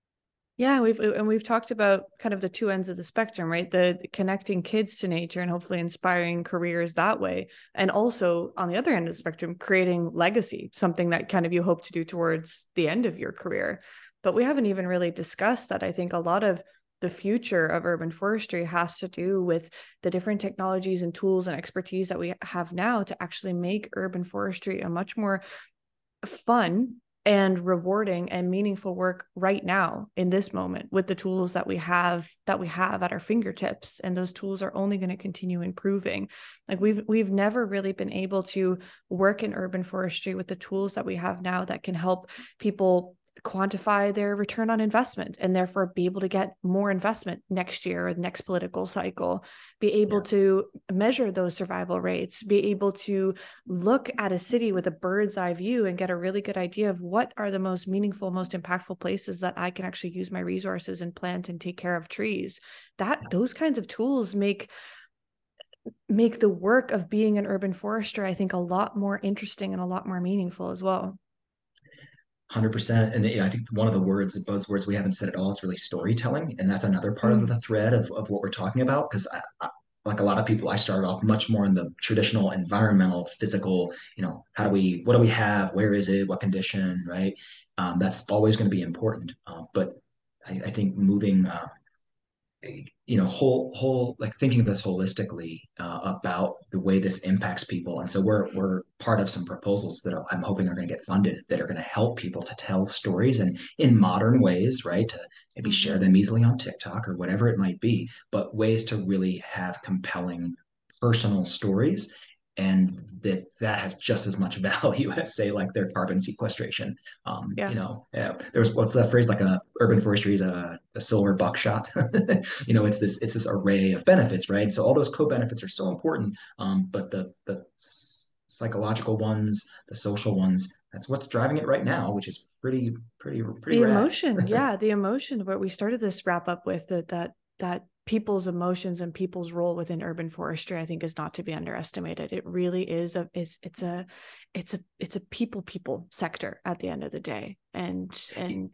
Yeah, we've and we've talked about kind of the two ends of the spectrum, right? The, the connecting kids to nature and hopefully inspiring careers that way. And also on the other end of the spectrum, creating legacy, something that kind of you hope to do towards the end of your career. But we haven't even really discussed that. I think a lot of the future of urban forestry has to do with the different technologies and tools and expertise that we have now to actually make urban forestry a much more fun and rewarding and meaningful work right now in this moment with the tools that we have that we have at our fingertips, and those tools are only going to continue improving. Like we've we've never really been able to work in urban forestry with the tools that we have now that can help people quantify their return on investment and therefore be able to get more investment next year or the next political cycle, be able Yeah. to measure those survival rates, be able to look at a city with a bird's eye view and get a really good idea of what are the most meaningful, most impactful places that I can actually use my resources and plant and take care of trees. That those kinds of tools make make the work of being an urban forester, I think, a lot more interesting and a lot more meaningful as well. one hundred percent. And you know, I think one of the words, the buzzwords we haven't said at all is really storytelling. And that's another part of Mm. the thread of, of what we're talking about. Because I, I, like a lot of people, I started off much more in the traditional environmental, physical, you know, how do we, what do we have? Where is it? What condition, right? Um, that's always going to be important. Uh, but I, I think moving, uh, you know, whole whole like thinking of this holistically uh, about the way this impacts people. And so we're we're part of some proposals that I'm hoping are going to get funded that are going to help people to tell stories and in modern ways, right? To maybe share Mm-hmm. them easily on TikTok or whatever it might be, but ways to really have compelling personal stories and that that has just as much value as, say, like their carbon sequestration. Um, Yeah. you know, uh, there's what's that phrase, like a urban forestry is a, a silver buckshot. You know, it's this it's this array of benefits, right? So all those co-benefits are so important, um, but the the psychological ones, the social ones, that's what's driving it right now, which is pretty pretty pretty The rad. emotion, yeah, the emotion. What we started this wrap up with, that that that people's emotions and people's role within urban forestry, I think, is not to be underestimated. It really is a is it's a it's a it's a people people sector at the end of the day. And and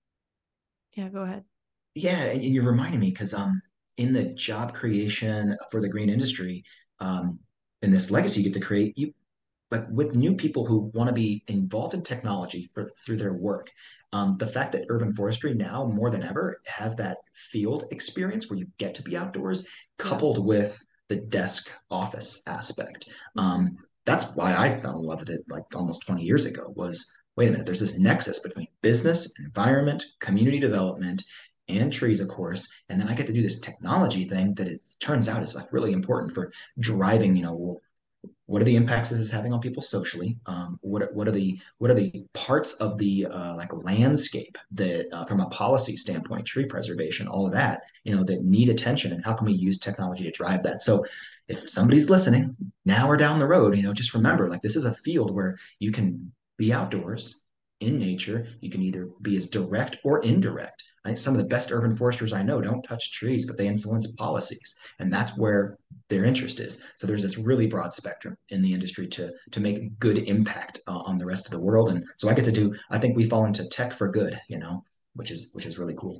yeah, go ahead. Yeah, and you're reminding me because um in the job creation for the green industry, um in this legacy you get to create, you but with new people who want to be involved in technology for through their work. Um, the fact that urban forestry now more than ever has that field experience where you get to be outdoors, Yeah. coupled with the desk office aspect. Mm-hmm. Um, that's why I fell in love with it like almost twenty years ago. Was wait a minute, there's this nexus between business, environment, community development, and trees, of course. And then I get to do this technology thing that it turns out is like really important for driving, you know, what are the impacts this is having on people socially? Um, what are, what are the what are the parts of the uh, like landscape that, uh, from a policy standpoint, tree preservation, all of that, you know, that need attention, and how can we use technology to drive that? So, if somebody's listening now or down the road, you know, just remember, like this is a field where you can be outdoors in nature. You can either be as direct or indirect. I think some of the best urban foresters I know don't touch trees, but they influence policies, and that's where their interest is. So there's this really broad spectrum in the industry to to make good impact uh, on the rest of the world. And so I get to do. I think we fall into tech for good, you know, which is which is really cool.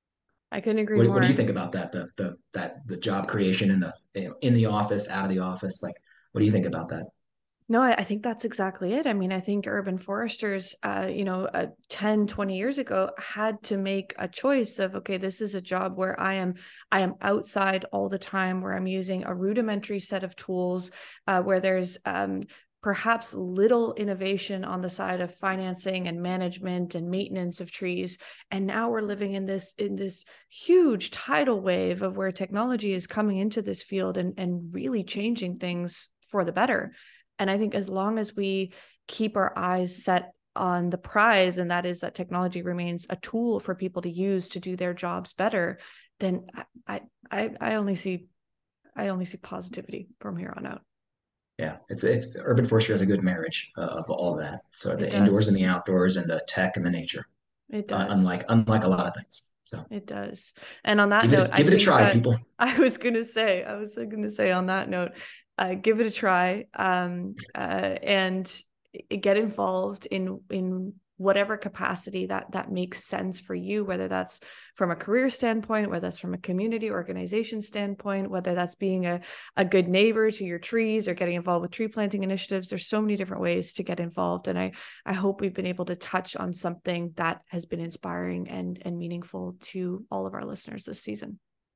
I couldn't agree What, what do you more. think about that? The the that the job creation in the, you know, in the office, out of the office. Like, what do you think about that? No, I, I think that's exactly it. I mean, I think urban foresters, uh, you know, uh, ten, twenty years ago had to make a choice of, okay, this is a job where I am, I am outside all the time, where I'm using a rudimentary set of tools, uh, where there's um, perhaps little innovation on the side of financing and management and maintenance of trees. And now we're living in this, in this huge tidal wave of where technology is coming into this field and, and really changing things for the better. And I think as long as we keep our eyes set on the prize, and that is that technology remains a tool for people to use to do their jobs better, then I I I only see I only see positivity from here on out. Yeah, it's it's urban forestry has a good marriage uh, of all that. So It the indoors and does. the outdoors and the tech and the nature, It uh, does. unlike unlike a lot of things. So It does. And on that give it a, note, I give it a think try, that people. I was going to say, I was going to say on that note, uh, give it a try, um, uh, and get involved in in whatever capacity that that makes sense for you, whether that's from a career standpoint, whether that's from a community organization standpoint, whether that's being a, a good neighbor to your trees or getting involved with tree planting initiatives. There's so many different ways to get involved. And I, I hope we've been able to touch on something that has been inspiring and, and meaningful to all of our listeners this season.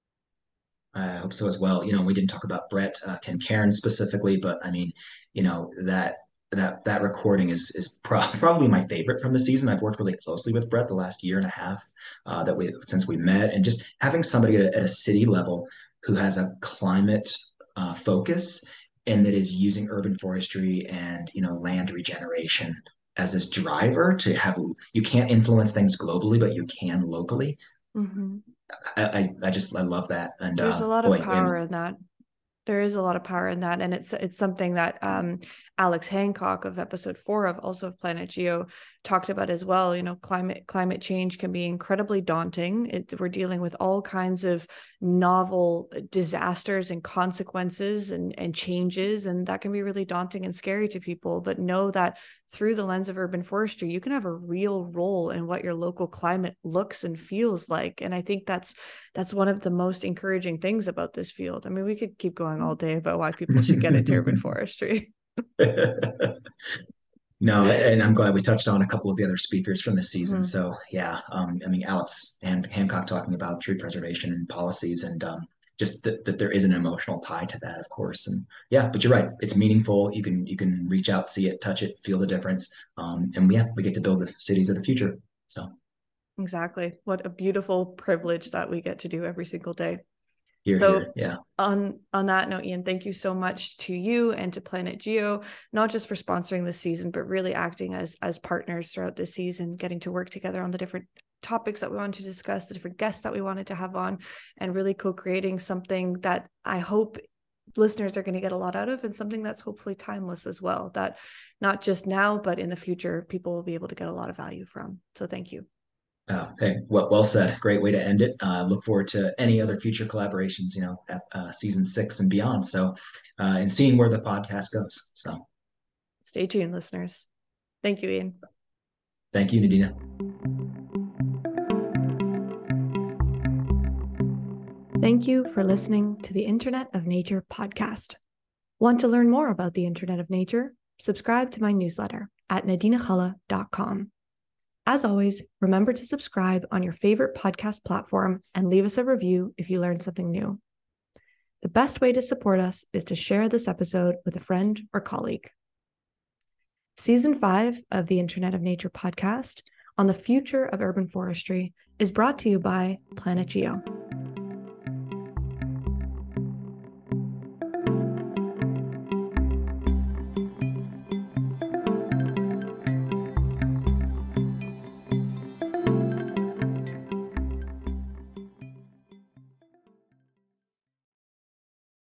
I hope so as well. You know, we didn't talk about Brett uh, Cairn specifically, but I mean, you know, that that that recording is is pro- probably my favorite from the season. I've worked really closely with Brett the last year and a half uh, that we since we met, and just having somebody at a, at a city level who has a climate uh, focus and that is using urban forestry and, you know, land regeneration as this driver to have. You can't influence things globally, but you can locally. Mm-hmm. I, I, I just I love that. And There's a uh, lot of boy, I power mean, in that. There is a lot of power in that, and it's it's something that um, Alex Hancock of episode four of also of Planet Geo talked about as well. You know, climate climate change can be incredibly daunting. It, we're dealing with all kinds of novel disasters and consequences and and changes, and that can be really daunting and scary to people. But know that through the lens of urban forestry, you can have a real role in what your local climate looks and feels like. And I think that's that's one of the most encouraging things about this field. I mean, we could keep going all day about why people should get into urban forestry. No, and I'm glad we touched on a couple of the other speakers from this season. Mm-hmm. So yeah, um, I mean, Alex and Hancock talking about tree preservation and policies, and um, just that, that there is an emotional tie to that, of course. And yeah, but you're right, it's meaningful. You can you can reach out, see it, touch it, feel the difference, um, and yeah, we get to build the cities of the future. So Exactly. What a beautiful privilege that we get to do every single day. Here, so here. Yeah. on on that note, Ian, thank you so much to you and to Planet Geo, not just for sponsoring this season, but really acting as as partners throughout the season, getting to work together on the different topics that we wanted to discuss, the different guests that we wanted to have on, and really co-creating something that I hope listeners are going to get a lot out of, and something that's hopefully timeless as well, that not just now, but in the future, people will be able to get a lot of value from. So thank you. Oh, hey, well, well said. Great way to end it. Uh, look forward to any other future collaborations, you know, at uh, season six and beyond. So, uh, and seeing where the podcast goes. So stay tuned, listeners. Thank you, Ian. Thank you, Nadina. Thank you for listening to the Internet of Nature podcast. Want to learn more about the Internet of Nature? Subscribe to my newsletter at nadina challa dot com. As always, remember to subscribe on your favorite podcast platform and leave us a review if you learned something new. The best way to support us is to share this episode with a friend or colleague. Season five of the Internet of Nature podcast on the future of urban forestry is brought to you by Planet Geo.